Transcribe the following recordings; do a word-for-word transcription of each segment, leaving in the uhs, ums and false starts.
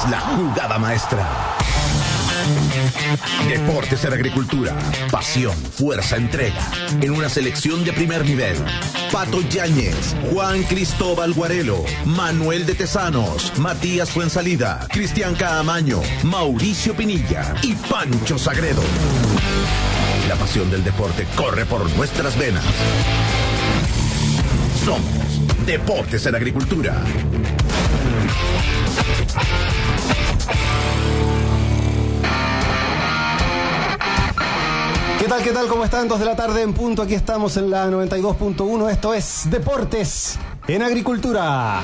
la jugada maestra. Deportes en Agricultura. Pasión, fuerza, entrega. En una selección de primer nivel. Pato Yáñez, Juan Cristóbal Guarelo, Manuel de Tesanos, Matías Fuensalida, Cristian Caamaño, Mauricio Pinilla y Pancho Sagredo. La pasión del deporte corre por nuestras venas. Somos Deportes en Agricultura. ¿Qué tal, qué tal? ¿Cómo están? Dos de la tarde en punto. Aquí estamos en la noventa y dos punto uno. Esto es Deportes en Agricultura.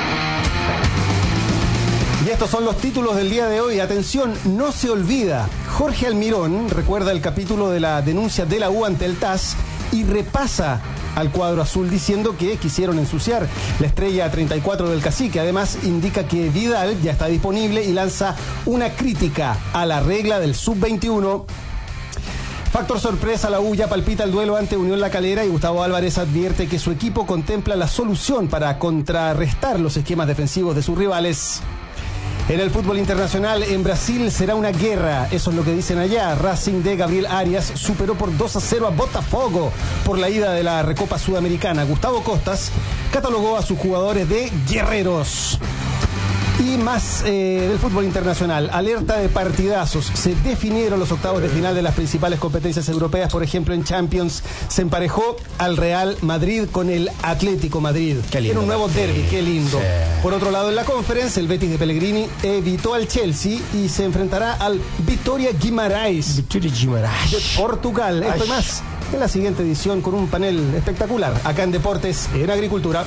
Y estos son los títulos del día de hoy. Atención, no se olvida. Jorge Almirón recuerda el capítulo de la denuncia de la U ante el T A S y repasa al cuadro azul diciendo que quisieron ensuciar la estrella treinta y cuatro del Cacique. Además indica que Vidal ya está disponible y lanza una crítica a la regla del sub veintiuno. Factor sorpresa, la U ya palpita el duelo ante Unión La Calera y Gustavo Álvarez advierte que su equipo contempla la solución para contrarrestar los esquemas defensivos de sus rivales. En el fútbol internacional, en Brasil será una guerra, eso es lo que dicen allá. Racing de Gabriel Arias superó por dos a cero a Botafogo por la ida de la Recopa Sudamericana. Gustavo Costas catalogó a sus jugadores de guerreros. Y más eh, del fútbol internacional, alerta de partidazos. Se definieron los octavos de final de las principales competencias europeas. Por ejemplo, en Champions se emparejó al Real Madrid con el Atlético Madrid. Qué lindo. En un nuevo derbi, qué lindo. Sí. Por otro lado, en la Conference, el Betis de Pellegrini evitó al Chelsea y se enfrentará al Vitória Guimarães Vitória Guimarães de Portugal. Esto y más en la siguiente edición con un panel espectacular acá en Deportes en Agricultura.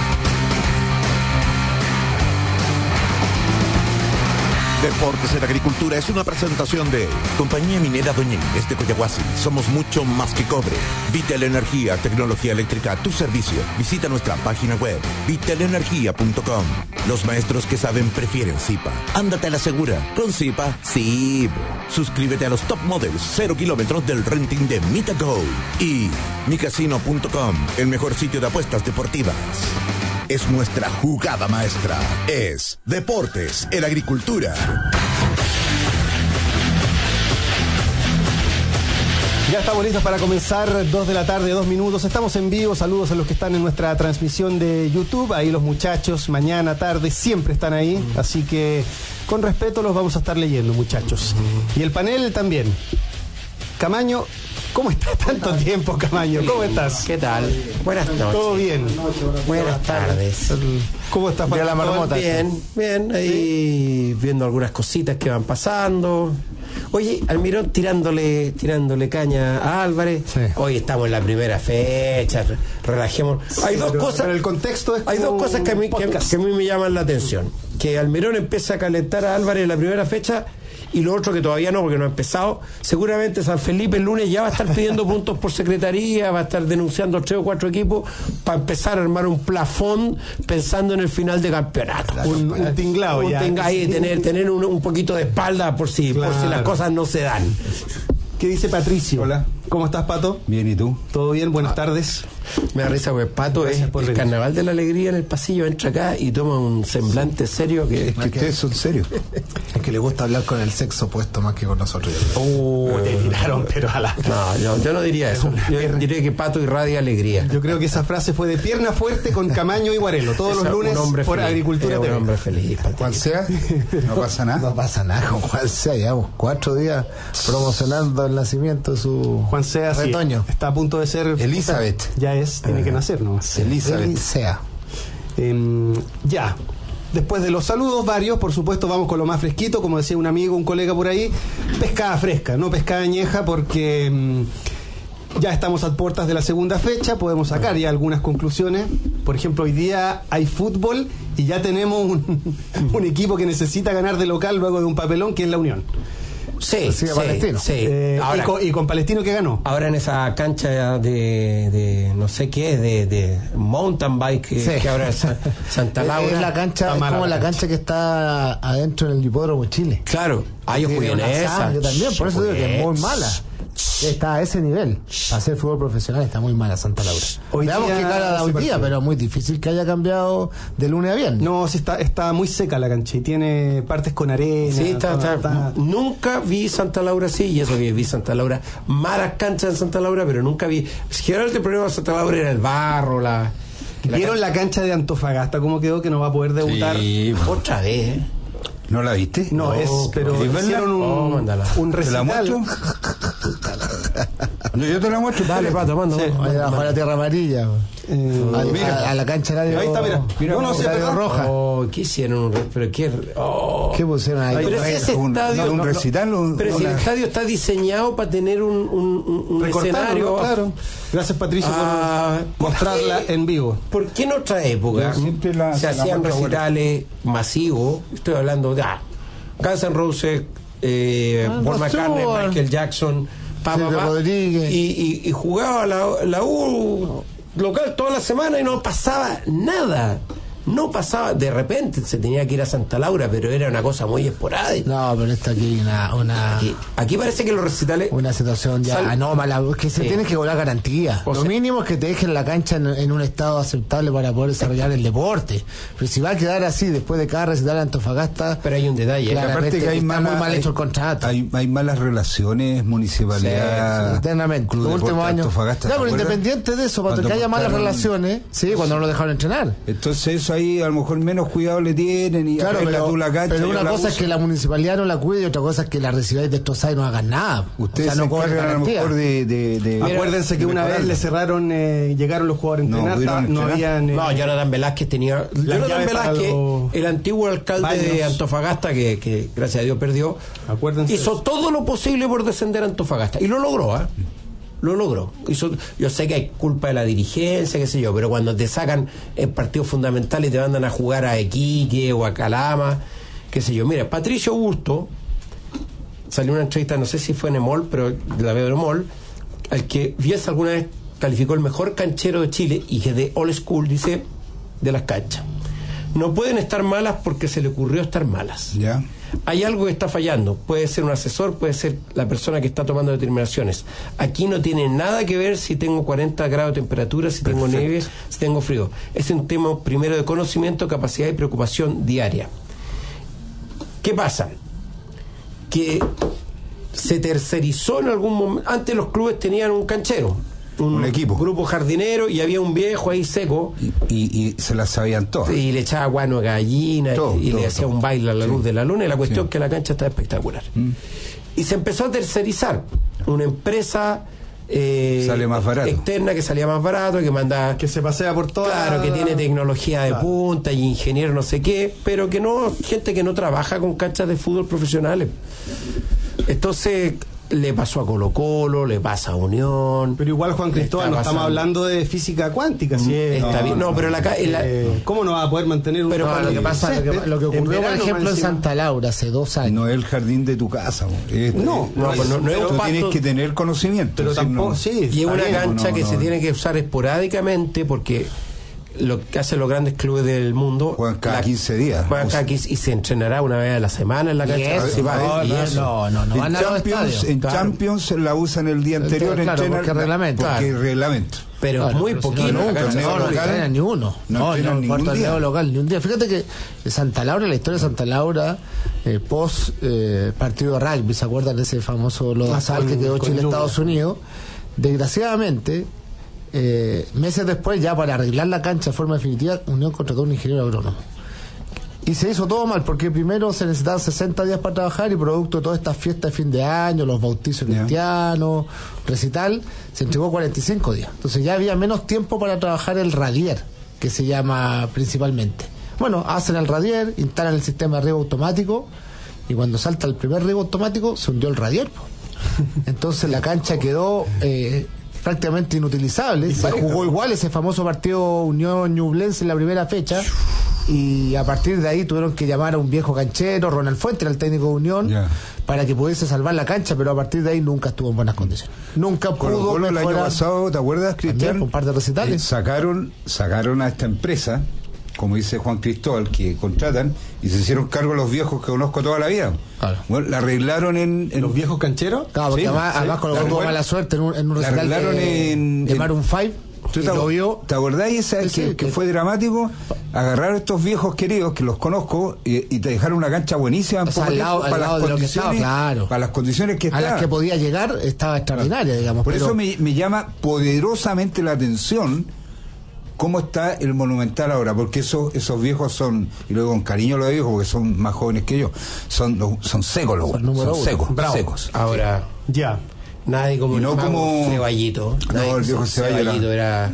Deportes en Agricultura es una presentación de Compañía Minera Doña Inés de Coyahuasi. Somos mucho más que cobre. Vital Energía, tecnología eléctrica a tu servicio. Visita nuestra página web vital energía punto com. Los maestros que saben prefieren Zipa. Ándate a la segura. Con Zipa, sí. Suscríbete a los top models cero kilómetros del renting de Mitago. Y mi casino punto com, el mejor sitio de apuestas deportivas. Es nuestra jugada maestra. Es Deportes en Agricultura. Ya estamos listos para comenzar, dos de la tarde, dos minutos. Estamos en vivo, saludos a los que están en nuestra transmisión de YouTube. Ahí los muchachos, mañana, tarde, siempre están ahí. Así que, con respeto, los vamos a estar leyendo, muchachos. Y el panel también. Camaño, ¿cómo estás? Tanto tiempo, Camaño, ¿cómo estás? ¿Qué tal? Buenas noches. ¿Todo bien? Buenas tardes. ¿Cómo estás, Ya la marmota. Bien. Bien, bien, ahí viendo algunas cositas que van pasando. Oye, Almirón tirándole tirándole caña a Álvarez. Sí. Hoy estamos en la primera fecha, relajemos. Hay Sí, dos pero, cosas. pero el contexto es Hay dos como cosas que a, mí, un que, podcast. que a mí me llaman la atención. Que Almirón empieza a calentar a Álvarez en la primera fecha. Y lo otro que todavía no, porque no ha empezado. Seguramente San Felipe el lunes ya va a estar pidiendo puntos por secretaría, va a estar denunciando tres o cuatro equipos para empezar a armar un plafón pensando en el final de campeonato. Un, un tinglado Un ya. tinga- ahí, tener tener un, un poquito de espalda por si, por si Claro. las cosas no se dan. ¿Qué dice Patricio? Hola. ¿Cómo estás, Pato? Bien, ¿y tú? ¿Todo bien? Buenas tardes. Me da risa porque Pato Gracias es por el venir. carnaval de la alegría en el pasillo, entra acá y toma un semblante serio que... Es que ustedes son serios. Es que le gusta hablar con el sexo opuesto más que con nosotros. Oh, Te tiraron, pero a la... no, yo, yo no diría eso. Yo diría que Pato irradia alegría. Yo creo que esa frase fue de pierna fuerte con Camaño y Guarelo, todos Esa- los lunes un hombre por feliz. Agricultura Es T V. un hombre feliz, Patito. Cual sea, no pasa nada. No pasa nada con Juan Sea. Llevamos cuatro días promocionando el nacimiento de su Juan Sea, sí, retoño. está a punto de ser... Elizabeth. Ya es, tiene que nacer, ¿no? Elizabeth. Sea. Em, ya. Después de los saludos varios, por supuesto, vamos con lo más fresquito, como decía un amigo, un colega por ahí, pescada fresca, no pescada añeja, porque em, ya estamos a puertas de la segunda fecha, podemos sacar ya algunas conclusiones. Por ejemplo, hoy día hay fútbol y ya tenemos un, un equipo que necesita ganar de local luego de un papelón, que es la Unión. Sí, Sí, sí, Palestino. sí. Eh, ahora, y, con, y con Palestino que ganó. ahora en esa cancha de, de no sé qué, de, de mountain bike que, Sí. que ahora es Sa- Santa Laura. Es la cancha, Está es mala como la la cancha que está adentro en el hipódromo Chile. Claro, ah, yo Sí, jugué en una esa. sala, yo también, por eso digo que es muy Jugué. mala. Está a ese nivel. Para hacer fútbol profesional está muy mala Santa Laura. Hoy Veamos día qué cara da ese hoy día, partido. pero es muy difícil que haya cambiado de lunes a viernes. No, sí está, está muy seca la cancha y tiene partes con arena. Sí, está, está- está- Nunca vi Santa Laura así, y eso que vi Santa Laura, malas canchas en Santa Laura, pero nunca vi. Generalmente el problema de Santa Laura era el barro, la. que la ¿Vieron can- la cancha de Antofagasta cómo quedó? Que no va a poder debutar. Sí, otra vez, ¿eh? ¿No la viste? No, No, es, pero ¿querés verla? hicieron un, Oh, mándala. un ¿Te la recital. muestro? No, yo te la muestro. Dale, pato, manda. Sí. manda, Oye, manda. bajo a la tierra amarilla. Eh, A, mira. a- a la cancha radio. Ahí está, mira. Mira, no, no, sí, es Radio verdad. Roja. Oh, ¿qué hicieron? Un re- Pero qué. Oh. ¿Qué pusieron ahí? Pero si ese un- estadio. no, un recital, un- pero si el una- estadio está diseñado para tener un, un, un Recortaron, escenario. ¿no? Claro. Gracias, Patricio, Ah, por mostrarla ¿por qué? en vivo. ¿Por qué en otra época Yo siempre la- se la hacían muestro, recitales masivos? Estoy hablando de ah, Guns N' Roses, eh, Ah, Paul McCartney, Stewart. Michael Jackson, pa, pa, Silvio pa, Rodríguez. y, y, y jugaba la, la U local toda la semana y no pasaba nada. No pasaba, de repente se tenía que ir a Santa Laura, pero era una cosa muy esporádica. No, pero está aquí una, una, Aquí, aquí parece que los recitales. una situación ya Sal- anómala, que se Sí. tiene que cobrar garantía. O Lo sea- mínimo es que te dejen la cancha en, en un estado aceptable para poder desarrollar el deporte. Pero si va a quedar así después de cada recital de Antofagasta, Pero hay un detalle. Claro. Aparte que hay está mala- muy mal hay- hecho el contrato. Hay, hay malas relaciones, municipalidad. Sí, eternamente. Club Los Deporte últimos años. Antofagasta, Ya, ¿te pero acuerdas? independiente de eso, para Cuando que haya malas montaron- relaciones, sí, cuando no lo dejaron entrenar. Entonces eso ahí a lo mejor menos cuidado le tienen y Claro, arregla pero, tú la cancha. pero yo una la cosa es uso. que la municipalidad no la cuide y otra cosa es que la recibáis destrozada y no hagan nada. Ustedes o sea, no se cobran encargan a lo garantía. mejor de... de, de- Mira, Acuérdense que de una vez mejorarla. le cerraron, eh, llegaron los jugadores a No entrenar, pudieron ta- no, entrenar. habían... eh, No, Jonathan Velázquez tenía. Jonathan llaves para Velázquez, los el antiguo alcalde de baños. Antofagasta, que, que gracias a Dios perdió, Acuérdense hizo de eso. todo lo posible por descender a Antofagasta. Y lo logró, ¿ah? Lo logró. Hizo, yo sé que hay culpa de la dirigencia, qué sé yo, pero cuando te sacan en partidos fundamentales y te mandan a jugar a Iquique o a Calama, qué sé yo. Mira, Patricio Augusto salió una entrevista, no sé si fue en Emol, pero la veo en Emol, al que Bielsa alguna vez calificó el mejor canchero de Chile y que es de old school, dice, de las canchas. No pueden estar malas porque se le ocurrió estar malas. Ya. Hay algo que está fallando. Puede ser un asesor, puede ser la persona que está tomando determinaciones. Aquí no tiene nada que ver si tengo cuarenta grados de temperatura, si tengo Perfecto. nieve, si tengo frío. Es un tema primero de conocimiento, capacidad y preocupación diaria. ¿Qué pasa? Que se tercerizó en algún momento. Antes los clubes tenían un canchero, Un equipo. grupo jardinero, y había un viejo ahí seco Y, y, y se las sabían todas. y le echaba guano de gallina Todo, y todo, le hacía todo. un baile a la Sí. luz de la luna, y la cuestión Sí. es que la cancha está espectacular. Y se empezó a tercerizar. Una empresa eh, Sale más barato. externa que salía más barato, que manda... que se pasea por toda Claro, que tiene tecnología de Claro. punta y ingeniero no sé qué, pero que no, gente que no trabaja con canchas de fútbol profesionales. Entonces le pasó a Colo Colo, le pasa a Unión. Pero igual, Juan Cristóbal, Está no estamos pasando. hablando de física cuántica. Si es- Está bien. No, pero la ca- en la- eh, ¿cómo no va a poder mantener un Pero No, cuando- lo que pasa, lo que, lo que En ocurrió, por verano, ejemplo, más en encima. Santa Laura hace dos años. No es el jardín de tu casa. mo. Es- No, no, pues no- no es tú un pasto- tienes que tener conocimiento. Pero es decir, tampoco, no- sí. Y es está una bien. cancha no, que no, se no. tiene que usar esporádicamente, porque lo que hacen los grandes clubes del mundo Juegan cada la- quince días. juegan cada Usa- quince y se entrenará una vez a la semana en la Y cancha eso, principal. no, Y no, eso. no, no, no en van a los Champions, estadios. en Claro. Champions la usan el día anterior. Claro, entrenan- porque es reglamento. Porque Claro. es reglamento. Pero Claro, muy pero si poquito. No, la nunca, cancha. no, no local, entrenan ni uno. no No, entrenan no, ningún por torneo día. local ni un día. Fíjate que Santa Laura, la historia de Santa Laura, eh, post eh, partido de rugby, ¿se acuerdan de ese famoso lodazal Ah, que quedó con Chile lluvia. Estados Unidos? Desgraciadamente, eh, meses después, ya para arreglar la cancha de forma definitiva, Unión contrató a un ingeniero agrónomo. Y se hizo todo mal, porque primero se necesitaban sesenta días para trabajar y producto de todas estas fiestas de fin de año, los bautizos Ya. cristianos, recital, se entregó cuarenta y cinco días. Entonces ya había menos tiempo para trabajar el radier, que se llama principalmente. Bueno, hacen el radier, instalan el sistema de riego automático y cuando salta el primer riego automático se hundió el radier. po. Entonces la cancha quedó eh, prácticamente inutilizable. Se jugó igual ese famoso partido Unión-Ñublense en la primera fecha. Y a partir de ahí tuvieron que llamar a un viejo canchero, Ronald Fuente, era el técnico de Unión, Ya. para que pudiese salvar la cancha, pero a partir de ahí nunca estuvo en buenas condiciones. Nunca Colo pudo Colo el año mejorar. pasado, ¿te acuerdas, También, Cristian? un par de recitales. Eh, sacaron, sacaron a esta empresa como dice Juan Cristóbal, que contratan y se hicieron cargo de los viejos que conozco toda la vida. Claro. Bueno, la arreglaron en, en ¿Los viejos cancheros? Claro, porque Sí, además, sí. además con La tuvo recuerdo- mala suerte en un, en un la recital arreglaron de, en- de en- Maroon cinco. ¿Tú y te, llovió. ¿Te acordáis esa Sí, que, sí, que que- fue dramático? Agarraron estos viejos queridos que los conozco y, y te dejaron una cancha buenísima en O sea, poco al lado- tiempo al para lado las de lo que estaba, condiciones, claro. para las condiciones que A las estaban. que podía llegar estaba extraordinaria, digamos. Por pero- eso me, me llama poderosamente la atención cómo está el Monumental ahora, porque esos esos viejos son, y luego con cariño lo digo porque son más jóvenes que yo, son los- son secos los Son buenos, número son uno. secos, Bravo. secos. Ahora, Ya. nadie como Y el no mago como- Ceballito. No, Nadie- el viejo Ceballito era...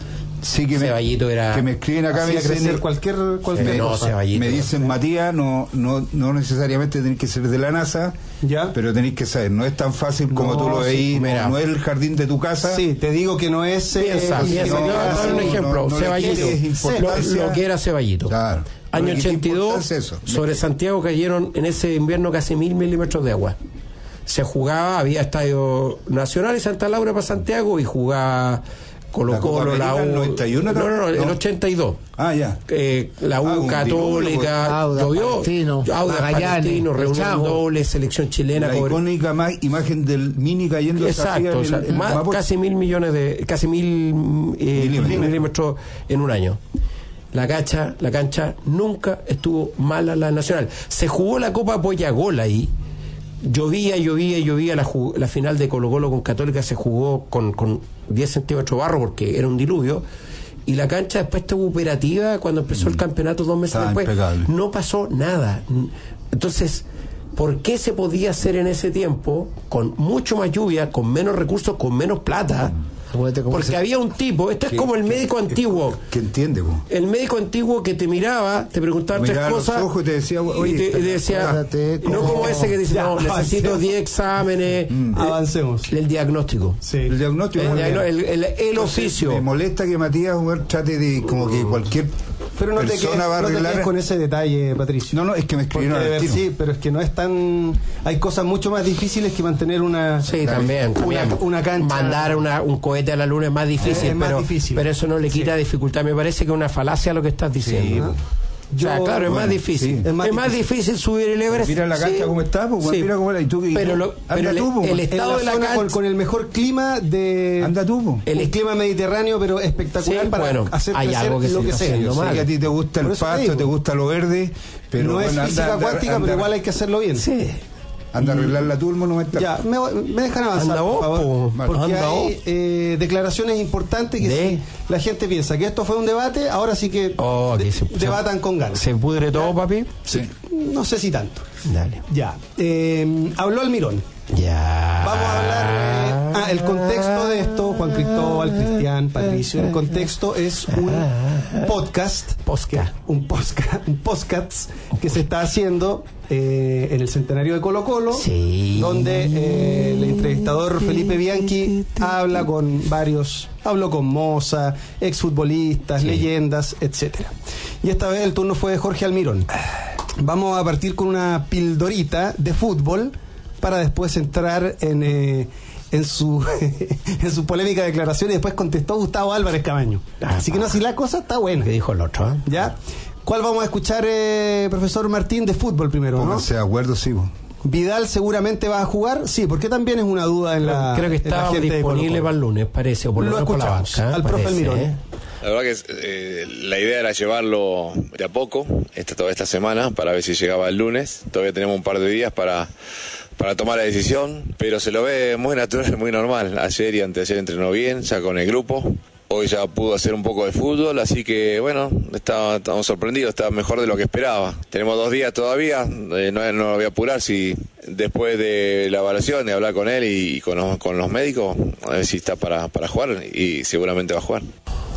Sí, que me, Ceballito era- que me escriben acá, me Hacía crecer dicen, cualquier, cualquier Sí, no, cosa. Ceballito. me dicen Matías, no, no, no necesariamente tenéis que ser de la NASA, Ya. pero tenéis que saber, no es tan fácil como No, tú lo sí, veís, mira. no, no es el jardín de tu casa. Sí, te digo que no es... eh, Piensa, que piensa. no Te voy a es- dar un no, ejemplo. no, no le Ceballito. quites importancia. Lo, lo que era Ceballito. Claro. Año No le quites ochenta y dos, importancia a eso. sobre Santiago cayeron en ese invierno casi mil milímetros de agua. Se jugaba, había estadio Nacional y Santa Laura para Santiago y jugaba Colo ¿La Copa Colo, la América, U. el noventa y uno, no, no, no, el no? ochenta y dos. Ah, ya. Eh, la U Ah, un Católica, diluvio, Audax llovió, Palestino, Audax Magallanes, Palestino, el reunión Chavo. doble, selección chilena. La cobre- icónica ma- imagen del Mini cayendo Exacto, o sea, en el más- Mapocho. casi mil millones de, casi mil eh, Milímetros. milímetros en un año. La cancha, la cancha nunca estuvo mala la Nacional. Se jugó la Copa Poyagol ahí. Llovía, llovía, llovía. La, ju- la final de Colo Colo con Católica se jugó con, con diez centímetros de barro porque era un diluvio. Y la cancha después estuvo operativa cuando empezó el campeonato dos meses Estaba después. impecable. No pasó nada. Entonces, ¿por qué se podía hacer en ese tiempo con mucho más lluvia, con menos recursos, con menos plata? Acuérdate cómo Porque se- había un tipo, esto es Que- como el que- médico que- antiguo. Que entiende, po. El médico antiguo que te miraba, te preguntaba tres Miraba los cosas ojos y te decía, oye, y te, y te decía, acuérdate no cómo- como ese que dice, Ya, no, necesito avancemos. diez exámenes. Mm. Eh, Avancemos. El diagnóstico. Sí. El diagnóstico. El, muy diagno- bien. el- el- el Entonces, oficio. Me molesta que Matías weón, trate de como que cualquier Pero no te, quedes, persona va a no te arreglar. quedes con ese detalle, Patricio. No, no, es que me Porque escribieron de al ver, tiro. sí, pero es que no es tan... Hay cosas mucho más difíciles que mantener una... Sí, también, Una, también. una cancha... Mandar una- un cohete a la luna es más difícil, Es más pero, difícil. pero eso no le quita Sí. dificultad. Me parece que es una falacia lo que estás diciendo. ¿no? O sea, Yo- claro, es más bueno, difícil. sí. Es más, difícil subir el Everest. Mira la cancha Sí. cómo está, pues, Sí. mira cómo era. Y tú, y Pero, tú, lo- anda pero el, tú, pues, el En estado la de la zona cancha. con, con el mejor clima de... anda tú, pues. El- un clima mediterráneo, pero espectacular Sí, para bueno, hacer hay crecer algo que se lo que está sea. haciendo Yo sé mal. que a ti te gusta Por el eso te pasto, digo. te gusta lo verde, pero no bueno, es anda- física anda- cuántica, anda- pero igual hay que hacerlo bien. Sí. Anda a arreglarla tú el monumental. Ya, me, me dejan avanzar, Anda vos, por favor, po. porque Anda hay vos. eh, declaraciones importantes que De- si la gente piensa que esto fue un debate, ahora sí que Oh, de- que se- debatan con ganas. ¿Se pudre todo, papi? Sí. No sé si tanto. Dale. Ya. Eh, habló Almirón. Ya. Vamos a hablar. eh, ah, el contexto de esto, Juan Cristóbal, Cristian, Patricio. El contexto es un podcast. Posca. Un podcast, un podcast que se está haciendo eh, en el centenario de Colo Colo, Sí. donde eh, el entrevistador Felipe Bianchi habla con varios, habló con Moza, exfutbolistas, Sí. leyendas, etcétera. Y esta vez el turno fue de Jorge Almirón. Vamos a partir con una pildorita de fútbol para después entrar en eh, en su en su polémica declaración y después contestó Gustavo Álvarez Camaño. Así que no, si la cosa está buena. ¿Qué dijo el otro? ¿Eh? ¿Ya? ¿Cuál vamos a escuchar, eh, profesor Martín, de fútbol primero, no? Pónganse de acuerdo, sí, pues. ¿Vidal seguramente va a jugar? Sí, porque también es una duda en la Creo que en la estaba gente de disponible Colo-Colo. para el lunes, parece, o por lo, Lo menos por la escuchamos, banca. ¿eh? al profe Parece, Almirón. ¿eh? La verdad que eh, la idea era llevarlo de a poco, esta, toda esta semana, para ver si llegaba el lunes. Todavía tenemos un par de días para, para tomar la decisión, pero se lo ve muy natural, muy normal. Ayer y anteayer entrenó bien, ya con el grupo. Hoy ya pudo hacer un poco de fútbol, así que bueno, está- estamos sorprendidos, está mejor de lo que esperaba. Tenemos dos días todavía, eh, no, no lo voy a apurar, si después de la evaluación, de hablar con él y, y con, los, con los médicos, a ver si está para, para jugar, y seguramente va a jugar.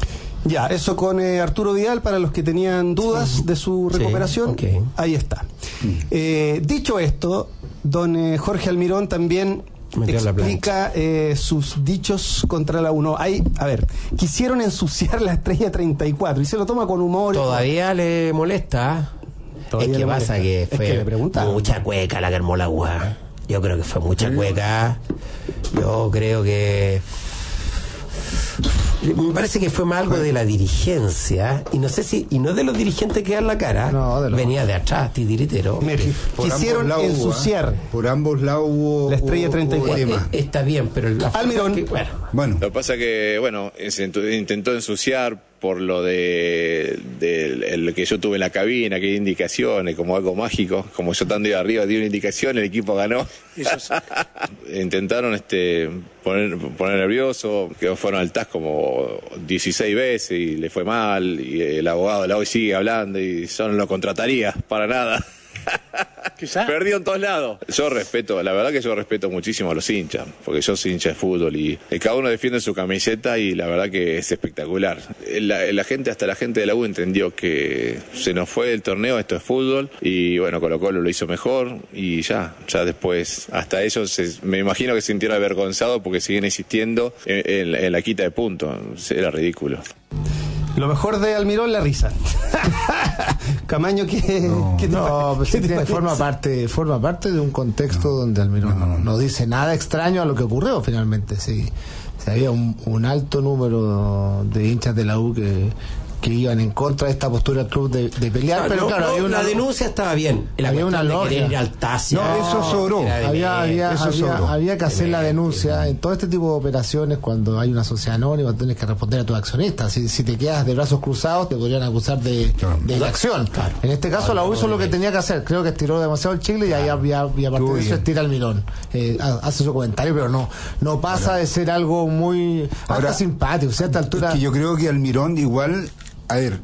Ya, eso con eh, Arturo Vidal, para los que tenían dudas de su Sí, recuperación, ok. ahí está. Eh, dicho esto, don eh, Jorge Almirón también Metió la explica eh, sus dichos contra la uno. Hay, a ver, quisieron ensuciar la estrella treinta y cuatro y se lo toma con humor. Todavía le molesta. Todavía es que le pasa molesta. que Es fue que le preguntaron. mucha cueca la que armó la U A. Yo creo que fue mucha cueca. Yo creo que Me parece que fue más algo de la dirigencia, y no sé si, y no de los dirigentes que dan la cara, no, de los... venía de atrás, titiritero. Me quisieron ensuciar. Hubo, por ambos lados hubo la estrella hubo, treinta y cuatro. Eh, eh, está bien, pero la Almirón. que, bueno. bueno. Lo que pasa que, bueno, se intentó ensuciar por lo de, de el que yo tuve en la cabina, que di indicaciones, como algo mágico, como yo estando ahí arriba di una indicación, el equipo ganó. Intentaron este poner, poner nervioso, que fueron al T A S como dieciséis veces y le fue mal, y el abogado de la hoy sigue hablando y yo no lo contrataría para nada. Quizá. Perdió en todos lados. Yo respeto, la verdad que yo respeto muchísimo a los hinchas, porque yo soy hincha de fútbol y cada uno defiende su camiseta y la verdad que es espectacular. La, la gente, hasta la gente de la U entendió que se nos fue el torneo, esto es fútbol, y bueno, Colo Colo lo hizo mejor y ya, ya después, hasta ellos se, me imagino que se sintieron avergonzados porque siguen insistiendo en, en, en la quita de puntos. Era ridículo. Lo mejor de Almirón, la risa. Camaño, ¿qué, no, ¿qué te, no, pues ¿qué te tiene, forma parte forma parte de un contexto no, donde Almirón no, no, no dice nada extraño a lo que ocurrió finalmente. Sí, sí, había un, un alto número de hinchas de la U que que iban en contra de esta postura del club de, de pelear, no, pero no, claro, no, había una, la denuncia estaba bien, la había una logia. Ir al Tasia, no, eso sobró. Había, había, eso había, sobró. había que hacer la denuncia en todo este tipo de operaciones. Cuando hay una sociedad anónima tienes que responder a tus accionistas. Si, si te quedas de brazos cruzados te podrían acusar de, de inacción. Claro. En este caso la U hizo lo que tenía que hacer. Creo que estiró demasiado el chicle y ahí había, y aparte de eso estira Almirón. Eh, hace su comentario, pero no no pasa ahora, de ser algo muy ahora, hasta simpático. O sea, a esta altura... Es que yo creo que Almirón igual, a ver,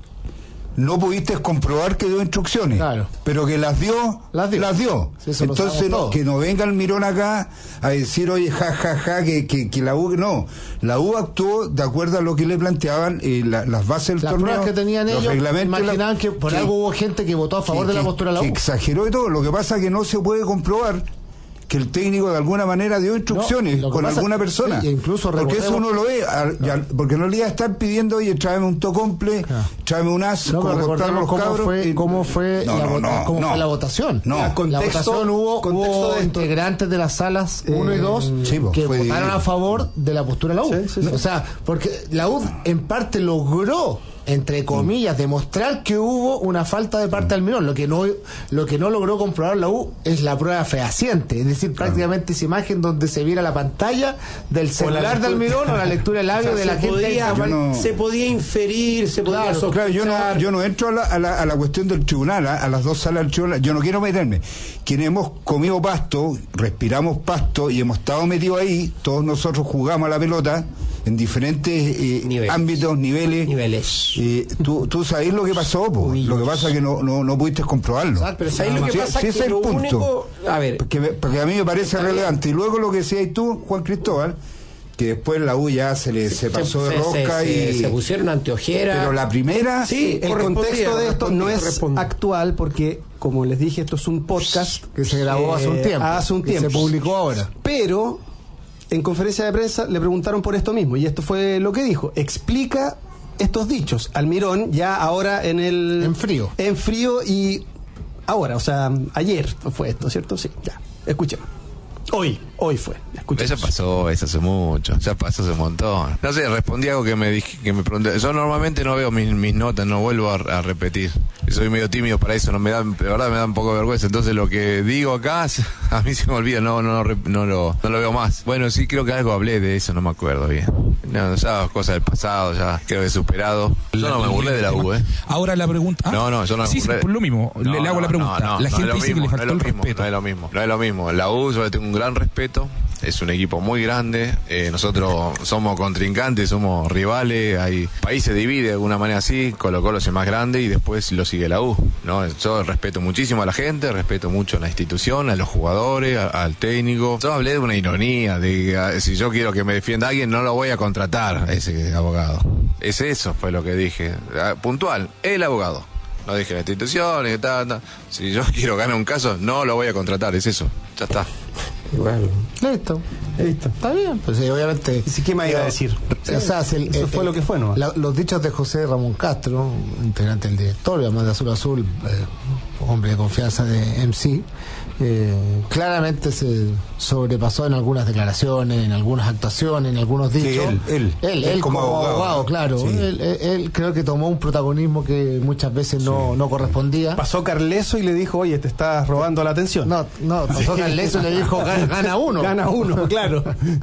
no pudiste comprobar que dio instrucciones, claro, pero que las dio, las dio. Las dio. Sí, entonces no, que no venga Almirón acá a decir, oye, ja, ja, ja, que, que, que la U, no, la U actuó de acuerdo a lo que le planteaban eh, la, las bases del las torneo, pruebas que tenían ellos, imaginaban la, que por que, algo hubo gente que votó a favor que, de la que, postura de la U. Que exageró y todo, lo que pasa es que no se puede comprobar que el técnico de alguna manera dio instrucciones no, con pasa, alguna persona, sí, incluso porque eso uno lo ve, a, no. ya, porque no le iba a estar pidiendo, oye, tráeme un tocomple, claro, tráeme un as, no, como contaron los cómo cabros, fue, y, cómo fue, no, la, no, no, cómo no, fue la votación. No, la, contexto, la votación hubo, contexto hubo de esto. integrantes de las salas uno eh, y dos sí, pues, que votaron dividido. a favor de la postura de la U. Sí, sí, sí. O sea, porque la U en parte logró, entre comillas, demostrar que hubo una falta de parte de Almirón. Lo que no lo que no logró comprobar la U es la prueba fehaciente, es decir, prácticamente esa imagen donde se viera la pantalla del celular de Almirón o la lectura de labio o sea, de la gente. Podía, no, se podía inferir, se podía claro, sospechar. Claro, yo no, yo no entro a la, a la, a la cuestión del tribunal, a, a las dos salas del tribunal, yo no quiero meterme. Quienes hemos comido pasto, respiramos pasto y hemos estado metidos ahí, todos nosotros jugamos a la pelota en diferentes eh, niveles. ámbitos, niveles. niveles. Eh, tú, tú sabés lo que pasó, po. Lo que pasa es que no, no, no pudiste comprobarlo. Exacto, pero ¿sabés lo que sí, pasa? sí, Que ese es el lo punto. único, a ver, porque, porque a mí me parece relevante. Y luego lo que decías tú, Juan Cristóbal, que después la U ya se le se pasó de rosca se, y se, se pusieron anteojeras. Pero la primera, sí, el contexto de esto no es corresponde. actual porque, como les dije, esto es un podcast que se grabó eh, hace un tiempo, hace un tiempo, y se publicó ahora. Pero en conferencia de prensa le preguntaron por esto mismo y esto fue lo que dijo. Explica estos dichos. Almirón ya ahora en el en frío, en frío y ahora, o sea, ayer fue esto, ¿cierto? Sí, ya. Escuchemos. Hoy, hoy fue. Escuchemos. Eso pasó, eso hace mucho, ya pasó hace un montón. No sé, respondí algo que me dije, que me pregunté. Yo normalmente no veo mis, mis notas, no vuelvo a, a repetir. Soy medio tímido para eso, no me da, de verdad me da un poco de vergüenza. Entonces lo que digo acá, a mí se me olvida, no, no, no, no, lo, no lo veo más. Bueno, sí creo que algo hablé de eso, no me acuerdo bien. No, ya cosas del pasado, ya creo que he superado. Yo no me burlé de la U, ¿eh? Ahora la pregunta. ¿ah? No, no, yo no me sí, burlé. Sí, por lo mismo, no, le, le hago no, la pregunta. No, no, la no gente es dice mismo, que le faltó no el mismo, respeto. No es lo mismo, no es lo mismo. La U yo le tengo un gran respeto. Es un equipo muy grande, eh, nosotros somos contrincantes, somos rivales, hay país se divide de alguna manera así, Colo Colo es el más grande y después lo sigue la U, ¿no? Yo respeto muchísimo a la gente, respeto mucho a la institución, a los jugadores, a, al técnico. Yo hablé de una ironía, de a, si yo quiero que me defienda alguien no lo voy a contratar a ese abogado. Es eso fue lo que dije, a, puntual, el abogado. No dije la institución, ni tal, tal. Si yo quiero ganar un caso, no lo voy a contratar, es eso, ya está. Bueno, listo, listo, está bien. Pues sí, obviamente. ¿Y qué me iba a decir? O sea, si el, eso el, fue lo que fue, ¿no? La, los dichos de José Ramón Castro, integrante del directorio, además de Azul Azul, eh, hombre de confianza de M C, Eh, claramente se sobrepasó en algunas declaraciones, en algunas actuaciones, en algunos dichos. Sí, él, él, él, él él como, como abogado, abogado, claro. sí. Él, él, él creo que tomó un protagonismo que muchas veces no, Sí. no correspondía. Pasó Carleso y le dijo, oye, te estás robando la atención. No, no, pasó Carleso y le dijo, gana, gana uno. Gana uno, claro.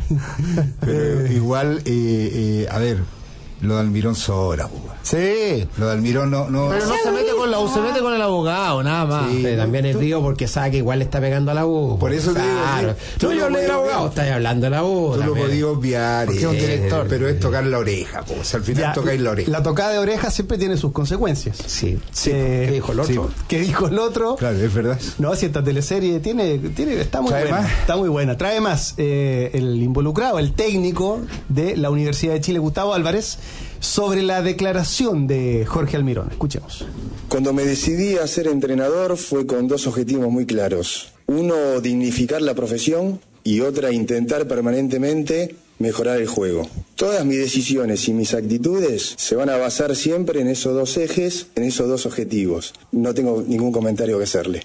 Pero igual, eh, eh, a ver, lo de Almirón sobra, po. Sí. Lo de Almirón no... no Pero no se mete con la U, se mete con el abogado, nada más. Sí. Pero también es río porque sabe que igual le está pegando a la U. Por eso te digo, Claro. sí. Tú No, lo yo hablé del podías abogado, ver. estás hablando de la U. Tú lo también. podías obviar, Porque es un eh, director. pero es tocar la oreja, po. O sea, al final Ya, tocáis la oreja. la tocada de oreja siempre tiene sus consecuencias. Sí. Sí. ¿Qué dijo el otro? Sí. ¿Qué dijo el otro? Claro, es verdad. No, si esta teleserie tiene, tiene está muy ¿Trae buena. más? Está muy buena. Trae más. Eh, el involucrado, el técnico de la Universidad de Chile, Gustavo Álvarez, sobre la declaración de Jorge Almirón. Escuchemos. Cuando me decidí a ser entrenador fue con dos objetivos muy claros. Uno, dignificar la profesión y otra, intentar permanentemente mejorar el juego. Todas mis decisiones y mis actitudes se van a basar siempre en esos dos ejes, en esos dos objetivos. No tengo ningún comentario que hacerle.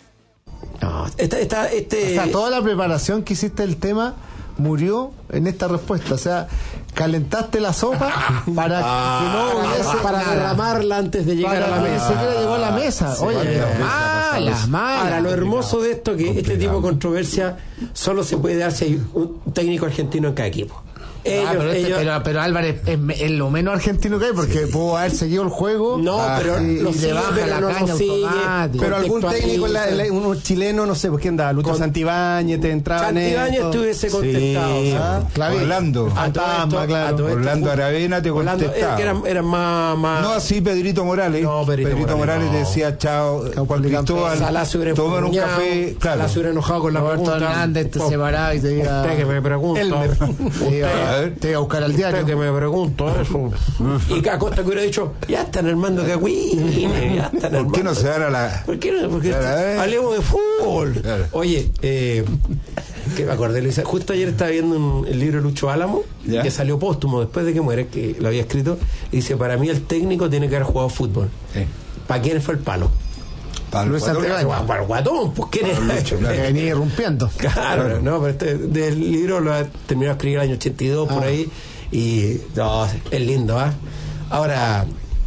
No, esta, esta, este... O sea, toda la preparación que hiciste del tema murió en esta respuesta. O sea, calentaste la sopa para que no hubiese para nada. derramarla antes de llegar Para a la que mesa. ni siquiera llegó a la mesa. Sí, Oye, sí, mala, mala. Ahora, lo hermoso de esto es que este tipo de controversia solo se puede dar si hay un técnico argentino en cada equipo. Ellos, Ah, pero, este- ellos- pero, pero Álvarez es, es lo menos argentino que hay porque pudo haber seguido el juego. No, Ah, pero y, lo y sigue, le baja pero la no caña lo sigue. automático. Pero algún técnico, en la, en la- uno chileno, no sé, pues quién da, Lucho Con- Santibáñez, te entraba en Santibáñez esto. estuviese contestado. Sí, ¿sabes? ah, Clavín. Orlando. A todo Fantasma, esto- claro. a todo esto- Orlando Aravena te Orlando, contestaba. eh, que eran, eran más, más... No así Pedrito Morales. No, Pedrito Morales, Morales, te no. decía chao, Juan complicante. Cristóbal, Salá se hubiera toman un enfuñado, café, claro. Salá se hubiera enojado con la Roberto pregunta. Hernández te Oh, separaba y te diga. Usted que me pregunta. Elmer. Te iba, A ver. te iba a buscar al Usted que diario. me pregunto eso. Y que Acosta que hubiera dicho, ya están armando cagüines, ya están armando. ¿Por qué no se dan a la... ¿Por qué no? Porque Claro, eh. hablemos de fútbol. Claro. Oye, eh, que me acordé, Luisa, justo ayer estaba viendo un- el libro de Lucho Álamo, ¿Ya? que salió póstumo después de que muere, que lo había escrito, y dice, para mí el técnico tiene que haber jugado fútbol. Sí. ¿Para quién fue el palo? Pablo Luis Ecuador. Santibáñez. Para el guatón, pues quién es. Lucho, claro. Que venía irrumpiendo. Claro, no, pero este del libro lo ha terminado de escribir el año ochenta y dos por Ah. ahí, y no, es lindo, ¿ah? Ahora,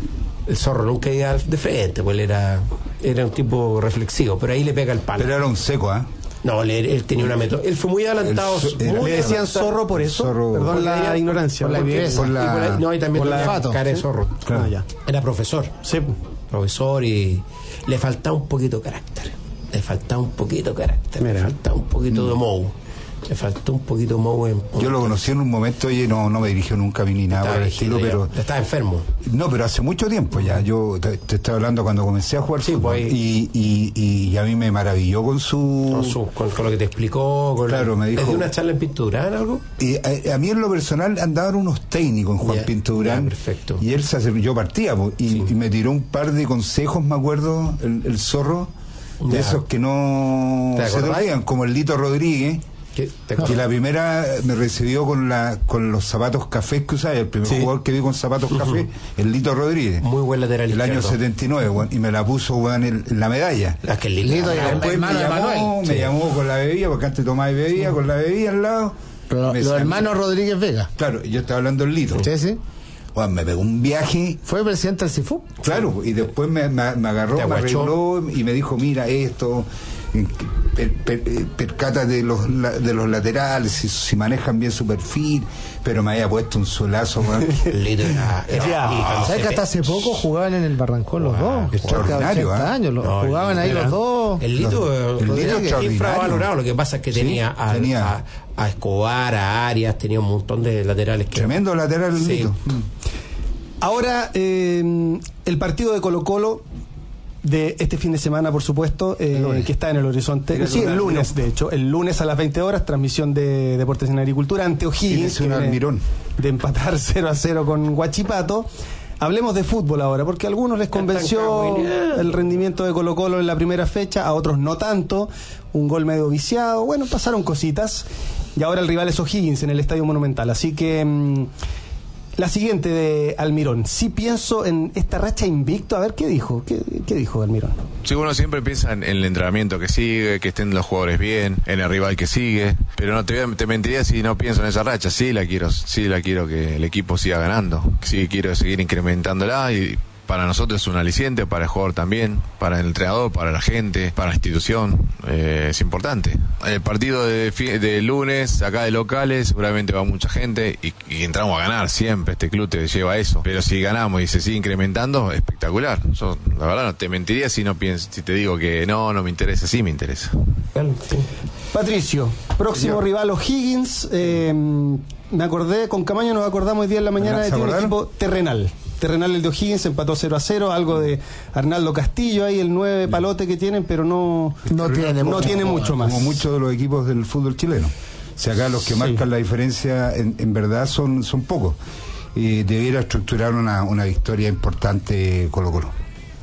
el Zorro nunca iba de frente, pues él era, era un tipo reflexivo, pero ahí le pega el palo. Pero era un seco, ¿ah? No, él, él tenía una método. Él fue muy adelantado. El zo- era- muy Le decían adelantado. zorro por eso. Zorro. Perdón Porque la tenía- ignorancia. por la Porque- viveza. Por la- Y por ahí- no, y también por la- tenía olfato, cara de ¿sí? zorro. Ah, ya. Era profesor. Sí. Profesor y le faltaba un poquito de carácter. Le faltaba un poquito de carácter. Mira. Le faltaba un poquito de moho. Le faltó un poquito de moho en. Yo lo conocí en un momento y no, no me dirigió nunca a mí ni nada Estaba por el viejito estilo, ya. pero... Estaba enfermo. No, pero hace mucho tiempo ya. Yo te, te estaba hablando cuando comencé a jugar Sí, fútbol. pues ahí- y, y, y a mí me maravilló con su... Con, su- con- con lo que te explicó. Con Claro, me dijo- ¿Le dio una charla en pintura en algo? Y a, a mí en lo personal andaban unos técnicos en Juan Ya, Pinto Durán. ya, perfecto. Y él se acer- yo partía po, y, Sí. y me tiró un par de consejos, me acuerdo, el, el zorro, de Ya. esos que no ¿Te se te acordás? olvidan, como el Lito Rodríguez, ¿Qué- te que acuerdas? la primera me recibió con la con los zapatos cafés que usaba, el primer Sí. jugador que vi con zapatos café, el Lito Rodríguez. Muy buen lateral El año izquierdo. setenta y nueve, weón, y me la puso weón, en, en la medalla. Ah, que lindo. Lito y Ah, el- Después me hermano de llamó, Manuel. me Sí. llamó con la bebida, porque antes tomaba bebida, con la bebida al lado. Pero Me los sacó- hermanos Rodríguez Vega. Claro, yo estaba hablando del Lito. Sí, sí. Weón, me pegó un viaje. Fue presidente del CIFU. Claro, y después me, me- me agarró, Te me aguachó. arregló y me dijo, mira esto, per, per, eh, percata de los la- de los laterales, si, si manejan bien su perfil, pero me había puesto un solazo, weón. El Lito era. era- Ya. y cuando ¿Sabes se que hasta pe- hace poco jugaban en el Barrancón los Wow, dos? extraordinario, Cerca de ochenta ¿eh? años, los- No, jugaban el ahí Lito los era- dos. El Lito, Los- el Lito Rodríguez, extraordinario. infravalorado. Lo que pasa es que Sí, tenía, a, tenía. a- a Escobar, a Arias, tenía un montón de laterales que. Tremendo lateral el Sí. Lito. Ahora, eh, el partido de Colo Colo de este fin de semana, por supuesto, eh, que está en el horizonte. Mira, Sí, el un lunes, Almirón. de hecho. El lunes a las veinte horas, transmisión de Deportes en Agricultura ante O'Higgins. Tienes un que viene Almirón. de empatar cero a cero con Huachipato. Hablemos de fútbol ahora, porque a algunos les convenció cagüineando. el rendimiento de Colo Colo en la primera fecha, a otros no tanto, un gol medio viciado, bueno, pasaron cositas, y ahora el rival es O'Higgins en el Estadio Monumental, así que mm, La siguiente de Almirón. Sí pienso en esta racha invicto. A ver, ¿qué dijo? ¿Qué, qué dijo Almirón? Sí, uno siempre piensa en, en el entrenamiento que sigue, que estén los jugadores bien, en el rival que sigue, pero no te, te mentiría si no pienso en esa racha. Sí la quiero, sí la quiero que el equipo siga ganando, sí quiero seguir incrementándola y para nosotros es un aliciente, para el jugador también, para el entrenador, para la gente, para la institución, eh, es importante. El partido de, de lunes, acá de locales, seguramente va mucha gente y, y entramos a ganar siempre, este club te lleva a eso. Pero si ganamos y se sigue incrementando, espectacular. Yo, la verdad, no te mentiría si no pienso, si te digo que no, no me interesa, sí me interesa. Patricio, próximo Señor. rival O'Higgins, eh, me acordé, con Camaño nos acordamos hoy día en la mañana de un equipo terrenal. Terrenal el de O'Higgins, empató cero a cero, algo de Arnaldo Castillo ahí, el nueve palote que tienen, pero no, no tiene, no mucho, tiene mucho más. Como muchos de los equipos del fútbol chileno. O sea, acá los que sí. marcan la diferencia en, en verdad son, son pocos. Y debiera estructurar una, una victoria importante Colo Colo.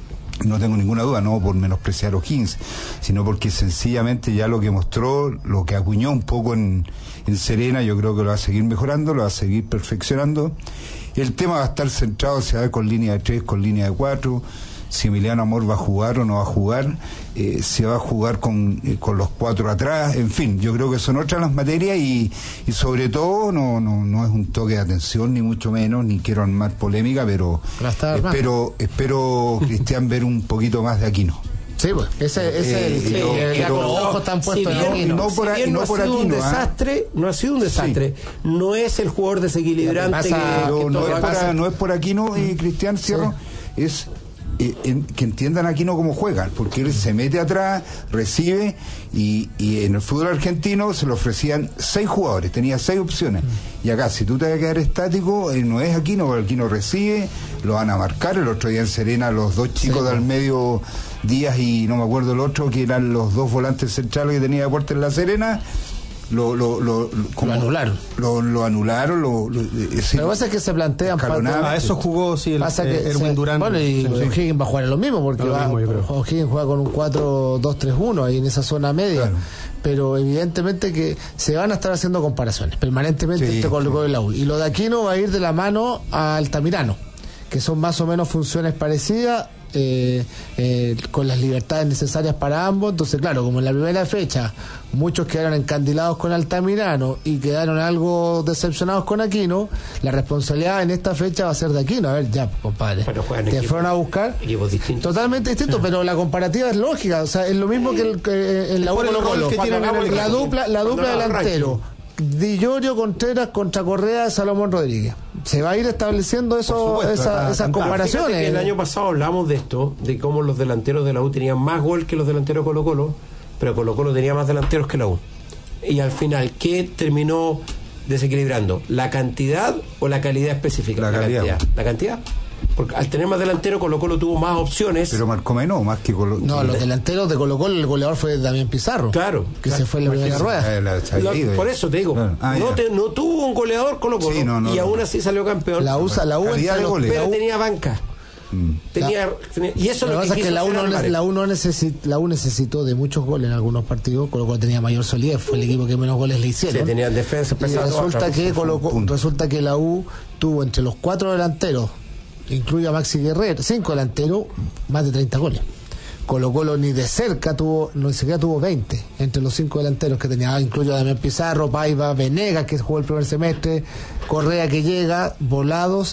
No tengo ninguna duda, no por menospreciar a O'Higgins, sino porque sencillamente ya lo que mostró, lo que acuñó un poco en, en Serena, yo creo que lo va a seguir mejorando, lo va a seguir perfeccionando. El tema va a estar centrado, se va a ver con línea de tres, con línea de cuatro, si Emiliano Amor va a jugar o no va a jugar, eh, se va a jugar con, eh, con los cuatro atrás, en fin, yo creo que son otras las materias y, y sobre todo no, no, no es un toque de atención, ni mucho menos, ni quiero armar polémica, pero espero, espero Cristian, ver un poquito más de Aquino. Sí, pues, ese, ese eh, el, pero, el, pero, los ojos están puestos si bien, en Aquino. No, por, si bien no, no ha sido Aquino, un desastre, ¿eh? no ha sido un desastre. Sí. No es el jugador desequilibrante que, pasa, que, que no, todo es para, no es por Aquino y Cristian Cierro, sí. es eh, en, que entiendan a Aquino cómo juega, porque él se mete atrás, recibe y, y en el fútbol argentino se le ofrecían seis jugadores, tenía seis opciones. Mm. Y acá, si tú te vas a quedar estático, eh, no es Aquino, porque Aquino recibe, lo van a marcar. El otro día en Serena, los dos chicos sí. del medio, Díaz y no me acuerdo el otro, que eran los dos volantes centrales que tenía Deportes en La Serena, lo, lo, lo, lo anularon. Lo, lo anularon. Lo, lo, ese, lo que pasa es que se plantean a eso jugó sí, el, pasa que el, el buen Durán. Bueno, y sí, O'Higgins sí. va a jugar a lo mismo, porque va, O'Higgins juega con un cuatro dos tres uno ahí en esa zona media. Claro. Pero evidentemente que se van a estar haciendo comparaciones permanentemente sí, entre Colo Colo sí. y la U. Y lo de Aquino va a ir de la mano a Altamirano, que son más o menos funciones parecidas. Eh, eh, con las libertades necesarias para ambos. Entonces, claro, como en la primera fecha muchos quedaron encandilados con Altamirano y quedaron algo decepcionados con Aquino, la responsabilidad en esta fecha va a ser de Aquino. A ver, ya, compadre, te fueron a buscar totalmente distintos, pero la comparativa es lógica. O sea, es lo mismo que, el, que en la U Colo Colo, la dupla, la dupla delantero Di Llorio Contreras contra Correa de Salomón Rodríguez. Se va a ir estableciendo eso, supuesto, esa, esas comparaciones. Que el año pasado hablamos de esto, de cómo los delanteros de la U tenían más gol que los delanteros de Colo Colo, pero Colo Colo tenía más delanteros que la U. Y al final, ¿qué terminó desequilibrando? ¿La cantidad o la calidad específica? La, la calidad. cantidad. ¿La cantidad? Porque al tener más delantero, Colo Colo tuvo más opciones. Pero marcó menos, más que Colo Colo. No, los delanteros de Colo Colo, el goleador fue Damián Pizarro. Claro. Que claro, se fue en la primera rueda. La, la, por eso te digo, claro. ah, no, te, no tuvo un goleador Colo Colo. Sí, no, no, y aún así salió campeón. La U, la U de los, pero la U, tenía banca. Mm. Tenía, la, tenía, y eso lo, lo que, que es que la U, no, la, U no necesit, la U necesitó de muchos goles en algunos partidos, Colo Colo tenía mayor solidez, fue el equipo que menos goles le hicieron. Sí, tenían defensa. Y resulta que, Colo, resulta que la U tuvo entre los cuatro delanteros, incluye a Maxi Guerrero, cinco delanteros, más de treinta goles. Colo Colo ni de cerca tuvo, ni siquiera tuvo veinte entre los cinco delanteros que tenía, incluyo a Damián Pizarro, Paiva, Venegas, que jugó el primer semestre, Correa que llega, Volados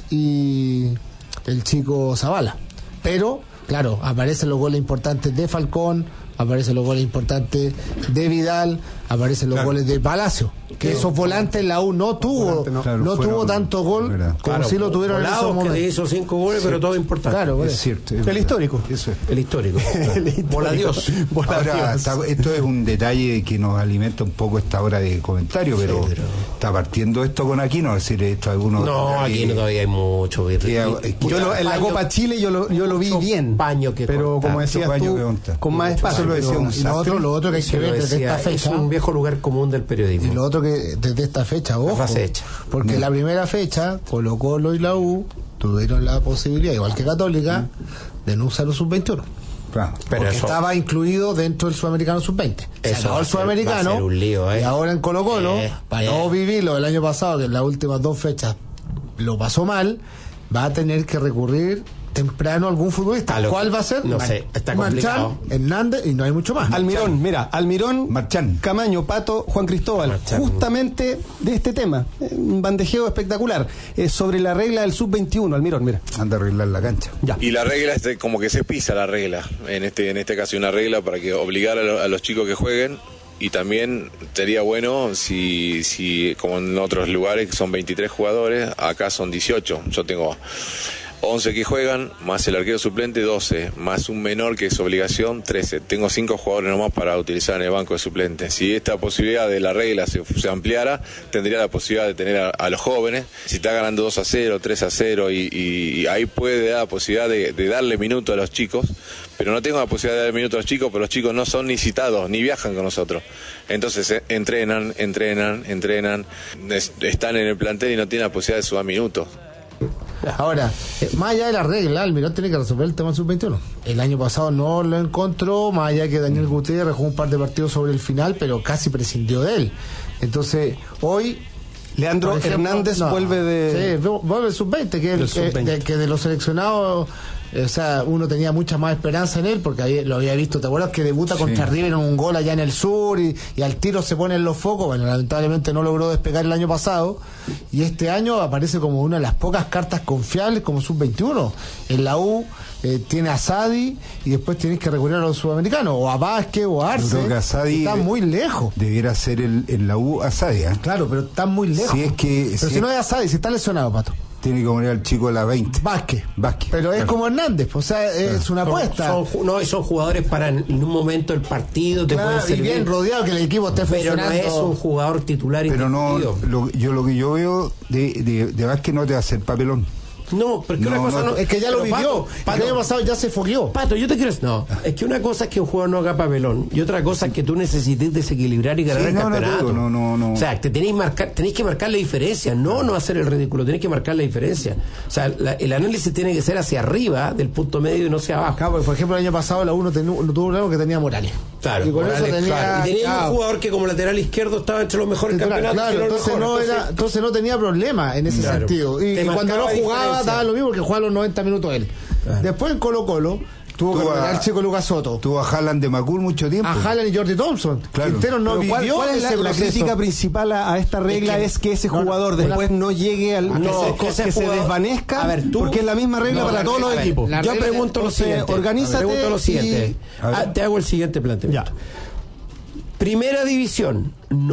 y el chico Zavala. Pero, claro, aparecen los goles importantes de Falcón, aparecen los goles importantes de Vidal, aparecen los claro. goles de Palacio, que claro. esos volantes la U no tuvo no, claro, no tuvo tanto gol verdad. como claro, si lo tuvieron en esos momentos. Que hizo cinco goles, sí. pero todo importante. Claro, es cierto. Es el histórico. Eso es. El histórico. el histórico. Bola Dios. Bola Ahora, Dios. Está, esto es un detalle que nos alimenta un poco esta hora de comentario, pero, sí, pero... está partiendo esto con Aquino, es decir, esto algunos. No, aquí no todavía hay mucho. Que, que, yo lo, en la Copa Chile yo lo, yo lo vi bien. Paño que pero como decías tú, con más espacio. Lo decía un y lo otro, lo otro que hay que ver desde esta fecha. Es un viejo lugar común del periodismo. Y lo otro que desde esta fecha, ojo, porque mm. la primera fecha Colo Colo y la U tuvieron la posibilidad, igual que Católica, mm. de no usar los sub veintiuno. Claro. Pero porque eso, estaba incluido dentro del Sudamericano sub veinte. Se acabó el Sudamericano lío, ¿eh? Y ahora en Colo Colo, eh, para eh. no vivirlo del año pasado, que en las últimas dos fechas lo pasó mal, va a tener que recurrir temprano a algún futbolista. Lo, ¿Cuál va a ser? No sé, está complicado. Marchán, Hernández y no hay mucho más. Almirón, mira, Almirón, Marchán, Camaño, Pato, Juan Cristóbal, Marchán. Justamente de este tema, un bandejeo espectacular, eh, sobre la regla del sub veintiuno, Almirón, mira. anda a arreglar la cancha. Ya. Y la regla es como que se pisa la regla, en este en este caso una regla para que obligar a, lo, a los chicos que jueguen. Y también sería bueno si, si como en otros lugares son veintitrés jugadores, acá son dieciocho. Yo tengo once que juegan, más el arquero suplente doce, más un menor que es obligación trece. Tengo cinco jugadores nomás para utilizar en el banco de suplentes. Si esta posibilidad de la regla se, se ampliara, tendría la posibilidad de tener a, a los jóvenes. Si está ganando dos a cero, tres a cero, y, y, y ahí puede dar la posibilidad de, de darle minuto a los chicos. Pero no tengo la posibilidad de dar minutos a los chicos, pero los chicos no son ni citados, ni viajan con nosotros. Entonces eh, entrenan, entrenan, entrenan, es, están en el plantel y no tienen la posibilidad de sumar minutos. Ahora, eh, más allá de la regla, Almirón tiene que resolver el tema del sub veintiuno. El año pasado no lo encontró, más allá que Daniel Gutiérrez jugó un par de partidos sobre el final, pero casi prescindió de él. Entonces, hoy... Leandro ejemplo, Hernández no, vuelve de... Sí, vuelve el sub veinte, que, el, sub veinte. que, que de los seleccionados... O sea, uno tenía mucha más esperanza en él porque había, lo había visto, ¿te acuerdas? Que debuta Sí. contra River en un gol allá en el sur y, y al tiro se pone en los focos. Bueno, lamentablemente no logró despegar el año pasado y este año aparece como una de las pocas cartas confiables como sub veintiuno. En la U eh, tiene a Sadi y después tienes que recurrir a los sudamericanos, o a Vázquez o a Arce. Yo creo que a Sadi está de- muy lejos. Debiera ser el, en la U a Sadia. Claro, pero está muy lejos. Si es que- pero si si no es- es a Sadi, si está lesionado, Pato. Tiene que poner al chico de la veinte. Vázquez. Vázquez. Pero es Claro. como Hernández, o sea, es una apuesta. Son, son, no, son jugadores para en un momento del partido te Claro, pueden y servir, bien rodeado, que el equipo esté pero no funcionando. es un jugador titular Pero no, indiscutido. lo, yo lo que yo veo de, de, de Vázquez no te va a hacer papelón. No, porque No, una cosa no, no, Es que ya lo pero, vivió. Pato, El Pato, año pasado ya se fogueó. Pato, yo te quiero no, es que una cosa es que un jugador no haga papelón y otra cosa es que tú necesites desequilibrar y ganar Sí, el no, no, campeonato. no, no, no. O sea, te tenéis, marcar, tenéis que marcar la diferencia, no no hacer el ridículo, tenéis que marcar la diferencia. O sea, la- el análisis tiene que ser hacia arriba del punto medio y no hacia abajo. Claro, porque, por ejemplo, el año pasado la U no, ten- no tuvo problema que tenía Morales. Claro, y con Morales, eso tenía. claro. Y tenía claro, un jugador que como lateral izquierdo estaba entre los mejores titular, campeonatos. claro, si no el entonces, mejor. no Entonces, era, entonces no tenía problema en ese Claro. sentido. Y, Te y cuando no marcaba jugaba, diferencia. daba lo mismo que jugaba los noventa minutos él. Claro. Después en Colo Colo tuvo que Tuvo rodear a- al chico Lucas Soto. Tuvo a Haaland de Macul mucho tiempo. A Haaland y Jordi Thompson. Claro. Quintero no Pero ¿cuál, vivió cuál es la, ese la proceso. crítica principal a, a esta regla? Es Es que- que, ese no, no, jugador una- después no llegue al... No, que se, que ese que se jugador- desvanezca, A ver, tú- porque es la misma regla No, para la todos regla- los a ver, equipos. la Yo regla- pregunto lo entonces, siguiente. organízate Pregunto lo siguiente. y- A ver. Ah, te hago el siguiente planteamiento. Primera división,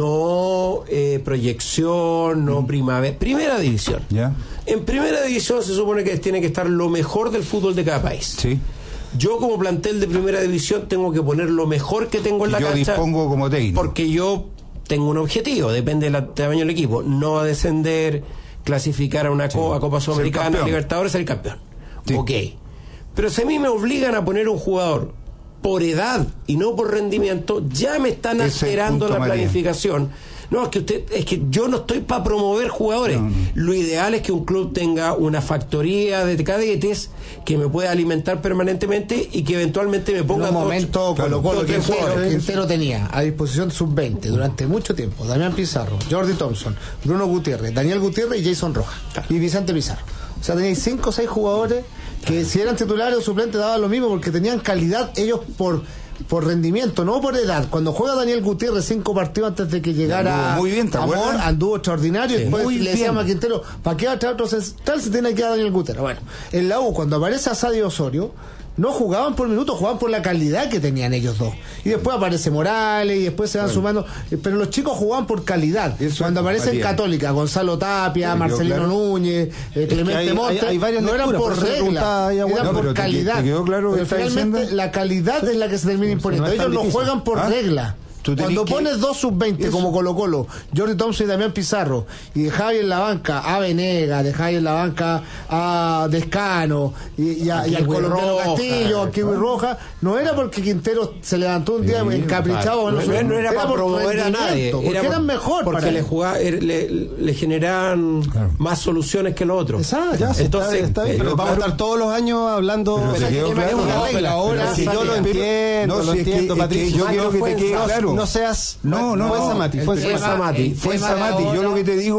no eh, proyección, no primavera. Primera división. ¿Ya? En primera división se supone que tiene que estar lo mejor del fútbol de cada país. Sí. Yo como plantel de primera división tengo que poner lo mejor que tengo en Que la yo cancha. dispongo como técnico. Porque yo tengo un objetivo, depende del tamaño del equipo. No descender, clasificar a una co- a Copa Sudamericana, campeón. Libertadores, ser campeón. Sí. Ok. Pero si a mí me obligan a poner un jugador por edad y no por rendimiento, ya me están Ese es el alterando punto, la María. planificación. No, es que usted, es que yo no estoy para promover jugadores. No, no. Lo ideal es que un club tenga una factoría de cadetes que me pueda alimentar permanentemente y que eventualmente me En ponga un dos- momento claro, Colo Colo dos, tres Quintero, jugadores. Quintero tenía a disposición sub veinte durante mucho tiempo Damián Pizarro, Jordi Thompson, Bruno Gutiérrez, Daniel Gutiérrez y Jason Rojas y Vicente Pizarro. O sea, teníais cinco o seis jugadores que si eran titulares o suplentes daban lo mismo porque tenían calidad ellos por por rendimiento, no por edad. Cuando juega Daniel Gutiérrez cinco partidos antes de que llegara Anduvo muy bien, ¿te Amor, acuerdas? anduvo extraordinario Sí. y después Muy le decíamos a bien. Quintero, ¿para qué va a traer otro central si tiene que dar Daniel Gutiérrez? Bueno, en la U cuando aparece a Sadio Osorio no jugaban por minutos, jugaban por la calidad que tenían ellos dos. Y después aparece Morales y después se van sumando. eh, Pero los chicos jugaban por calidad. Eso Cuando es aparece en Matías. Católica, Gonzalo Tapia, Te quedó Marcelino claro. Núñez, eh, Clemente hay- hay- Montes, hay varias no eran lecturas, por por eso le preguntaba ahí a regla, Juan. eran No, por pero te- calidad. te quedó claro lo que Pero está finalmente diciendo. la calidad es la que se termina imponiendo. no es tan ellos no difícil. juegan por ¿Ah? regla. Tú tenés Cuando que- pones dos sub veinte Eso. como Colo Colo, Jordi Thompson y Damián Pizarro, y dejáis en la banca a Venegas, dejáis en la banca a Descano y, y, a- A y al Kiwi colombiano Roja, Castillo, a Kiwi Roja, no era porque Quintero se levantó un día Sí, encaprichado, No, bueno, no, no era para por promover a nadie, rendimiento, porque era por- eran mejor porque para le, él. jugaba- er- le, le generaban Claro. más soluciones que los otros. Exacto. Ya, sí, Entonces, está, está bien, eh, pero vamos a estar todos los años hablando Pero de te ese quedó tema, claro, es una no, regla. pero ahora Pero si sí, yo lo pero- entiendo, no, lo si es que- entiendo, es que Patricio. yo quiero que te quede no, claro. no seas... No, no, fue no. Samati, fue El Fue tema- Samati. Samati, el fue tema de Samati. Yo ahora- lo que te digo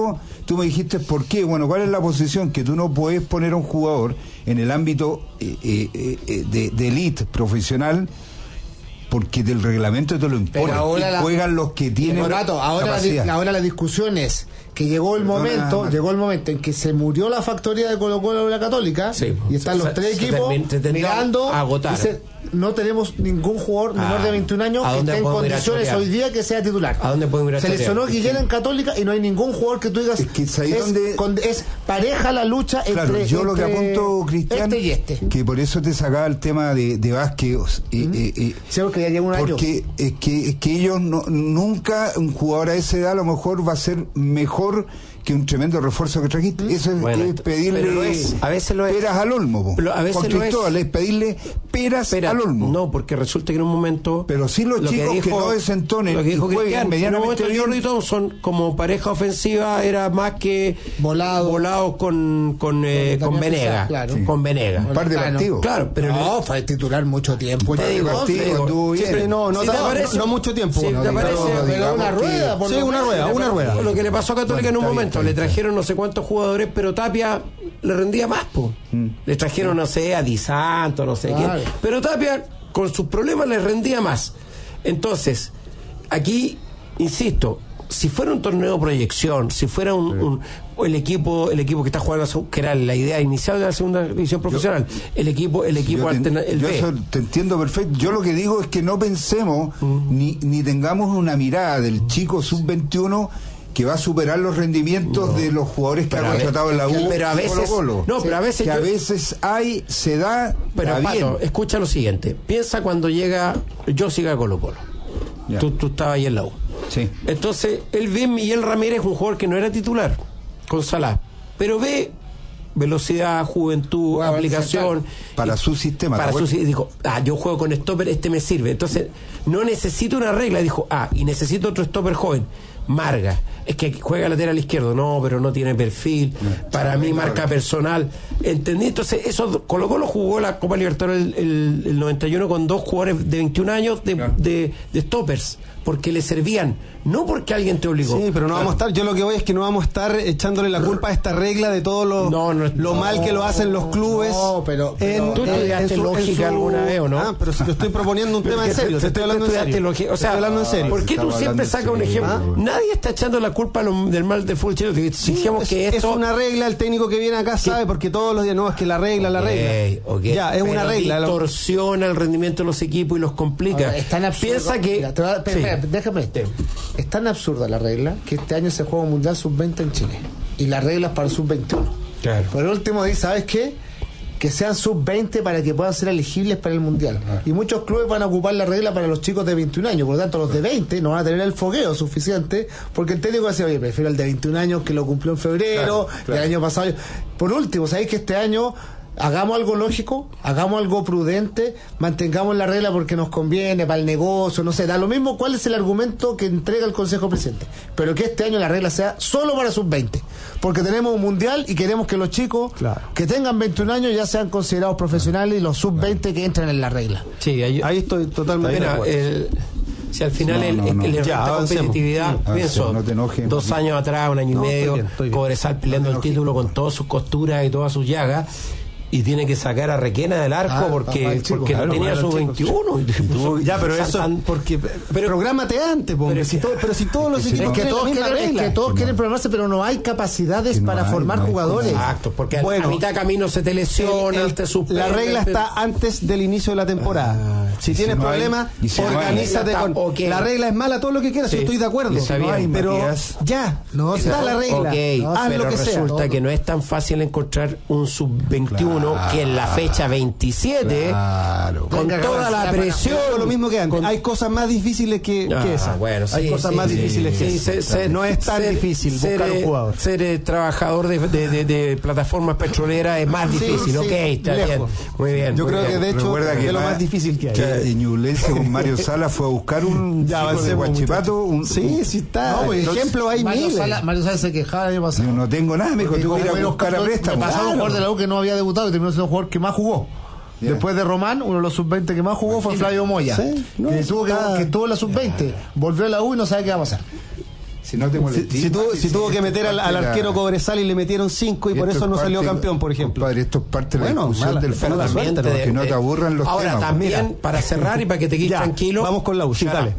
tú me dijiste por qué. Bueno, ¿cuál es la posición? Que tú no puedes poner a un jugador en el ámbito eh, eh, eh, de, de elite profesional, porque del reglamento te lo impone. ahora y la, juegan los que tienen rato, ahora, la, ahora la discusión es que llegó el momento, llegó el momento en que se murió la factoría de Colo Colo de la Católica, sí, y están se, los tres se, equipos se termin, mirando a agotar. Dice, no tenemos ningún jugador menor ah, de veintiún años que esté en condiciones hoy día que sea titular. ¿A dónde podemos ir a Se lesionó Guillén en Católica y no hay ningún jugador que tú digas es, que es, donde... con, es pareja la lucha claro, entre, yo entre lo que apunto, Cristian, este y este. Que por eso te sacaba el tema de, de Vázquez, eh, ¿Mm? eh, eh, sí, porque ya lleva un porque año. es que, es que ellos no, nunca, un jugador a esa edad a lo mejor va a ser mejor que un tremendo refuerzo que trajiste. Eso es, bueno, es pedirle lo es, a veces lo es. peras al olmo. Pero a veces con Cristóbal es pedirle peras Pera, al olmo. No, porque resulta que en un momento... Pero sí los lo chicos que, dijo, que no desentonen lo que dijo y jueguen Cristian, medianamente bien. Jordi Thompson como pareja ofensiva era más que volado, volado con con, eh, con Venega. Claro. Sí. Con Venega. Un par de claro, partidos. Claro, pero no, fue titular mucho tiempo. Te digo, no, te digo, tú, sí, sí, no, no, si no, parece, no mucho tiempo. Si no, te no, parece, no, pero una rueda. Sí, una rueda, una rueda. Lo que le pasó a Católica bueno, en un momento, bien, le trajeron no sé cuántos jugadores, pero Tapia le rendía más, po. Mm. Le trajeron, no sé, a Di Santo, no sé claro. quién. Pero Tapia, con sus problemas, le rendía más. Entonces, aquí, insisto, si fuera un torneo de proyección, si fuera un, sí. un el equipo, el equipo que está jugando, que era la idea inicial de la segunda división profesional, yo, el equipo, el equipo te, alterna, el yo B. Eso te entiendo perfecto. Yo lo que digo es que no pensemos mm. ni, ni tengamos una mirada del chico sub veintiuno que va a superar los rendimientos no. de los jugadores que ha contratado en la U. Pero a veces, Colo -Colo. no, pero a veces que yo, a veces hay, se da. Pero Pato, escucha lo siguiente. Piensa cuando llega, yo siga a Colo Colo. Tú, tú estabas ahí en la U. Sí. Entonces, él ve Miguel Ramírez, un jugador que no era titular con Salah, pero ve velocidad, juventud, wow, aplicación para y, su sistema. Para su dijo, ah, yo juego con stopper, este me sirve. Entonces, no necesito una regla, dijo, ah, y necesito otro stopper joven. Marga, es que juega lateral izquierdo, no, pero no tiene perfil, no, para mí marca personal, ¿entendí? Entonces, eso Colo Colo jugó la Copa Libertadores el, el, el noventa y uno con dos jugadores de veintiún años de, claro. de, de stoppers, porque le servían, no porque alguien te obligó. Sí, pero no vamos a estar, yo lo que voy es que no vamos a estar echándole la culpa a esta regla de todo lo, no, no, lo no, mal que lo hacen los clubes. No, pero, pero en, tú estudiaste lógica su, alguna vez, ¿o no? Ah, pero si yo estoy proponiendo un tema en serio, te estoy hablando en serio. Lógica, o sea, hablando en serio. ¿Por qué tú siempre sacas un ejemplo? ¿Ah? Nadie está echando la culpa a lo, del mal de fútbol chileno. Si dijimos es, que esto es una regla, el técnico que viene acá sabe, porque todos los días no, es que la regla, la regla. Okay, okay. Ya, es pero una regla. Distorsiona el rendimiento de los equipos y los complica. Ahora, es tan absurdo. Piensa que. Mira, va, espera, sí. espera, déjame este. Es tan absurda la regla que este año se juega un mundial sub veinte en Chile. Y la regla es para el sub veintiuno. Claro. Por último, dice, ¿sabes qué? Que sean sub veinte para que puedan ser elegibles para el mundial. Ah. Y muchos clubes van a ocupar la regla para los chicos de veintiún años. Por lo tanto, los de veinte no van a tener el fogueo suficiente, porque el técnico va a decir, oye, prefiero el de veintiún años que lo cumplió en febrero, claro, claro. del año pasado. Por último, ¿sabéis que este año hagamos algo lógico, hagamos algo prudente, mantengamos la regla porque nos conviene para el negocio, no sé, da lo mismo cuál es el argumento que entrega el Consejo Presidente, pero que este año la regla sea solo para sub veinte, porque tenemos un mundial y queremos que los chicos claro. que tengan veintiún años ya sean considerados profesionales y los sub veinte que entren en la regla. Sí, ahí, ahí estoy totalmente Mira, de acuerdo. El, si al final no, el, no, no. el, el ya, competitividad, sí. pienso, no te enojes, dos no. años atrás, un año no, y medio, estoy bien, estoy bien. Cobresal peleando no el título con todas sus costuras y todas sus llagas, y tiene que sacar a Requena del arco ah, porque, chico, porque claro, no tenía su veintiuno. Tú, ya, pero eso tan, porque pero prográmate antes, pero, pero, si todo, pero si todos los equipos es que todos quieren, es que todos quieren programarse, pero no hay capacidades no para hay, formar no jugadores. Exacto, porque bueno, a mitad de camino se te lesiona, el, el, te suspende, la regla pero... está antes del inicio de la temporada. Ah, si tienes si no problemas, si organízate no con okay. La regla es mala, todo lo que quieras, sí, yo estoy de acuerdo. Está bien, pero Matías. ya, no está la regla. Okay, no, haz pero lo que resulta sea. que no es tan fácil encontrar un sub veintiuno claro. que en la fecha veintisiete claro. con Venga, toda la presión lo mismo que antes. Con... hay cosas más difíciles que, ah, que esa bueno, sí, hay cosas sí, más sí, difíciles sí, que sí, esa ser, ser, no es tan ser, difícil ser, buscar un jugador ser eh, trabajador de, de, de, de plataformas petroleras es más difícil sí, sí, ok, está lejos. bien muy bien yo muy creo bien. que de hecho que es lo más difícil que hay que Ñublense con Mario Sala fue a buscar un ya chico de Huachipato un, sí, sí está no, por ejemplo hay Mario miles Sala, Mario Sala se quejaba el año pasado yo no tengo nada me dijo tuve que ir a buscar a préstamo me pasó un jugador de la U que no había debutado y terminó siendo un jugador que más jugó. Yeah. Después de Román, uno de los sub veinte que más jugó fue Flavio Moya, sí, no, que, tuvo que, que tuvo la sub veinte, volvió a la U y no sabe qué va a pasar. Si, no te si, si, tuvo, si tuvo que meter al, al arquero Cobresal y le metieron cinco y, y por eso no salió campeón, por ejemplo. Compadre, esto es parte de la bueno, discusión mala, del fútbol, suerte, que no te aburran los ahora, temas. Ahora también, mira. para cerrar y para que te quedes tranquilo. Vamos con la U, sí, dale.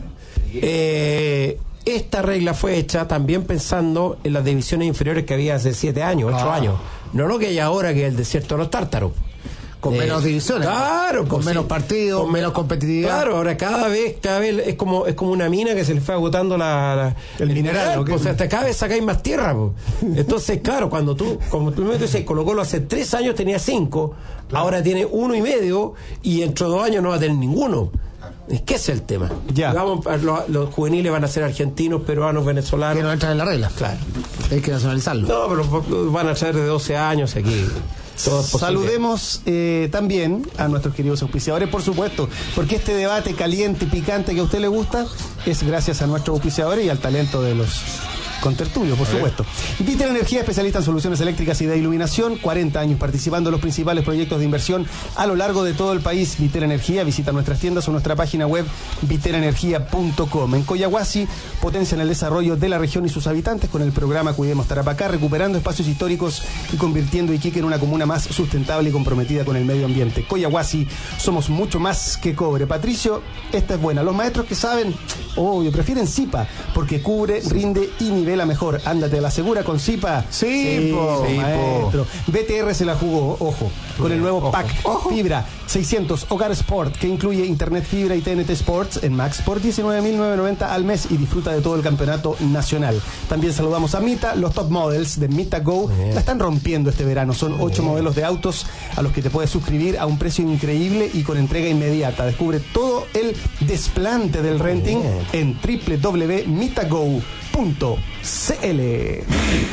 Eh, esta regla fue hecha también pensando en las divisiones inferiores que había hace siete años, ocho ah. años. No lo que hay ahora, que es el desierto de los tártaros. Con eh, menos divisiones. Claro, con pues, menos sí, partidos, con menos competitividad. Claro, ahora cada vez, cada vez es como es como una mina que se le fue agotando la, la el, el mineral. mineral pues, o sea, hasta cada vez sacáis más tierra. Pues. Entonces, claro, cuando tú, como tú me dices, Colo Colo hace tres años tenía cinco, claro. Ahora tiene uno y medio y dentro de dos años no va a tener ninguno. Es que ese es el tema. Ya. Vamos, los, los juveniles van a ser argentinos, peruanos, venezolanos. Que no entran en la regla. Claro. Hay que nacionalizarlo. No, pero van a ser de doce años aquí. Saludemos eh, también a nuestros queridos auspiciadores, por supuesto, porque este debate caliente y picante que a usted le gusta es gracias a nuestros auspiciadores y al talento de los contertulios, por supuesto. Vitel Energía, especialista en soluciones eléctricas y de iluminación, cuarenta años participando en los principales proyectos de inversión a lo largo de todo el país. Vitel Energía, visita nuestras tiendas o nuestra página web vitel energía punto com. En Coyahuasi, potencian el desarrollo de la región y sus habitantes con el programa Cuidemos Tarapacá, recuperando espacios históricos y convirtiendo Iquique en una comuna más sustentable y comprometida con el medio ambiente. Coyahuasi, somos mucho más que cobre. Patricio, esta es buena. Los maestros que saben, obvio, prefieren Zipa, porque cubre, rinde y nivel la mejor. Ándate a la segura con Zipa. Sí, sí, po, sí maestro. Po. B T R se la jugó, ojo, con el nuevo ojo, pack ojo. Fibra seiscientos Hogar Sport, que incluye internet fibra y T N T Sports en Max por diecinueve mil novecientos noventa al mes y disfruta de todo el campeonato nacional. También saludamos a Mita. Los top models de Mita Go Bien. La están rompiendo este verano. Son ocho modelos de autos a los que te puedes suscribir a un precio increíble y con entrega inmediata. Descubre todo el desplante del renting Bien. En doble u doble u doble u punto mitago punto c l.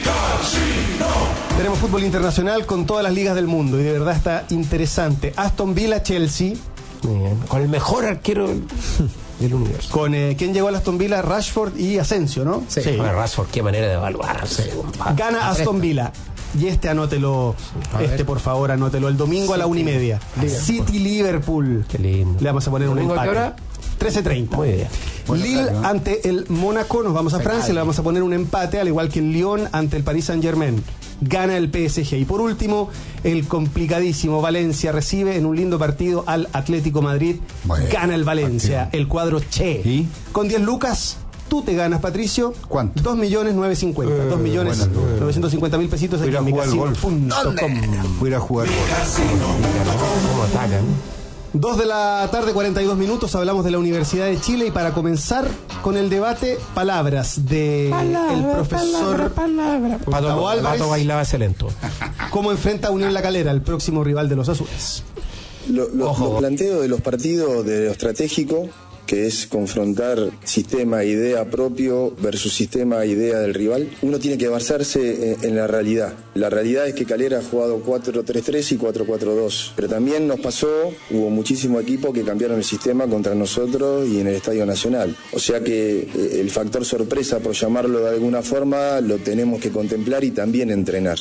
Tenemos fútbol internacional con todas las ligas del mundo y de verdad está interesante. Aston Villa, Chelsea. Bien. Con el mejor arquero del universo. Con eh, ¿quién llegó a Aston Villa? Rashford y Asensio, ¿no? Sí. sí. Bueno, Rashford, qué manera de evaluar. Sí. Gana Aston Villa. Y este anótelo, este por favor anótelo, el domingo City. A la una y media. Liverpool. City Liverpool. Qué lindo. Le vamos a poner un empate. ¿Qué hora? trece treinta. Muy bien. Bueno, Lille claro, ¿no? Ante el Mónaco, nos vamos a Francia, Penal. Le vamos a poner un empate, al igual que el Lyon ante el Paris Saint-Germain. Gana el P S G. Y por último, el complicadísimo Valencia recibe en un lindo partido al Atlético Madrid. Bueno, gana el Valencia, partido. El cuadro Che. ¿Y? Con diez lucas, tú te ganas, Patricio. ¿Cuánto? dos millones novecientos cincuenta. dos millones novecientos cincuenta mil pesitos aquí en mi casino punto com. Voy a ir a jugar golf. ¿Cómo atacan? Dos de la tarde, cuarenta y dos minutos, hablamos de la Universidad de Chile y para comenzar con el debate, palabras de palabra, el profesor palabra, palabra. Pato, Álvarez. Pato bailaba excelente. ¿Cómo enfrenta a Unión La Calera, el próximo rival de los azules? Lo, lo, lo planteo de los partidos, de lo estratégico, que es confrontar sistema e idea propio versus sistema e idea del rival. Uno tiene que basarse en, en la realidad. La realidad es que Calera ha jugado cuatro tres tres y cuatro cuatro dos, pero también nos pasó, hubo muchísimos equipos que cambiaron el sistema contra nosotros y en el Estadio Nacional. O sea que eh, el factor sorpresa, por llamarlo de alguna forma, lo tenemos que contemplar y también entrenar.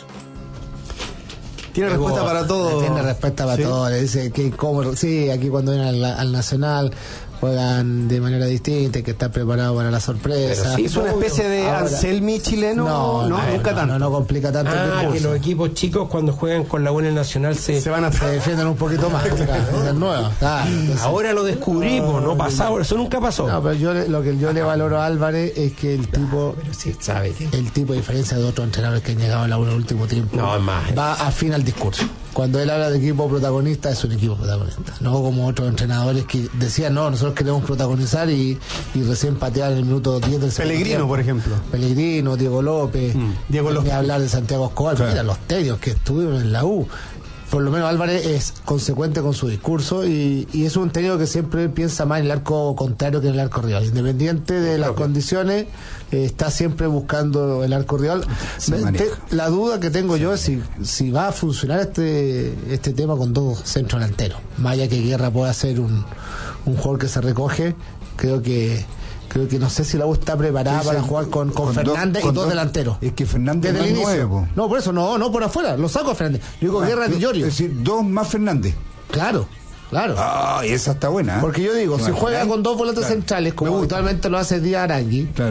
Tiene respuesta para todo. Tiene respuesta para ¿sí? todo. Le dice que cómo, sí, aquí cuando vienen al, al Nacional juegan de manera distinta, que está preparado para la sorpresa. Sí, es una especie de ahora, Anselmi chileno, no, no, no nunca no, tanto. No, no complica tanto ah, el que los equipos chicos cuando juegan con la U en el Nacional se, se van a se defienden un poquito más. Claro, nueva. Ah, entonces, ahora lo descubrimos, no, no pasaba, eso nunca pasó. No, pero yo lo que yo le valoro a Álvarez es que el tipo, pero sí sabe que... el tipo de diferencia de otros entrenadores que han llegado a la U en el último tiempo, no, es más, va afín al discurso. Cuando él habla de equipo protagonista, es un equipo protagonista. No como otros entrenadores que decían, no, nosotros queremos protagonizar y, y recién patear en el minuto diez del segundo Pellegrino, tiempo. Por ejemplo. Pellegrino, Diego López. Mm, Diego López. Ni hablar de Santiago Escobar. Claro. Mira, los tedios que estuvieron en la U. Por lo menos Álvarez es consecuente con su discurso y, y es un técnico que siempre piensa más en el arco contrario que en el arco rival. Independiente de las condiciones, eh, está siempre buscando el arco rival. Te, la duda que tengo yo es si, si va a funcionar este este tema con dos centros delanteros. Más allá que Guerra pueda ser un, un jugador que se recoge, creo que Creo que no sé si la U está preparada sí, para jugar con, con, con Fernández dos, y dos, dos delanteros. Es que Fernández no es nuevo. No, por eso, no, no por afuera, lo saco a Fernández. Yo digo ah, Guerra de Llorio. Es decir, dos más Fernández. Claro, claro. Ah, y esa está buena. ¿eh? Porque yo digo, ¿Te si imaginas? juega con dos volantes claro. centrales, como habitualmente lo hace Díaz Arangui, claro.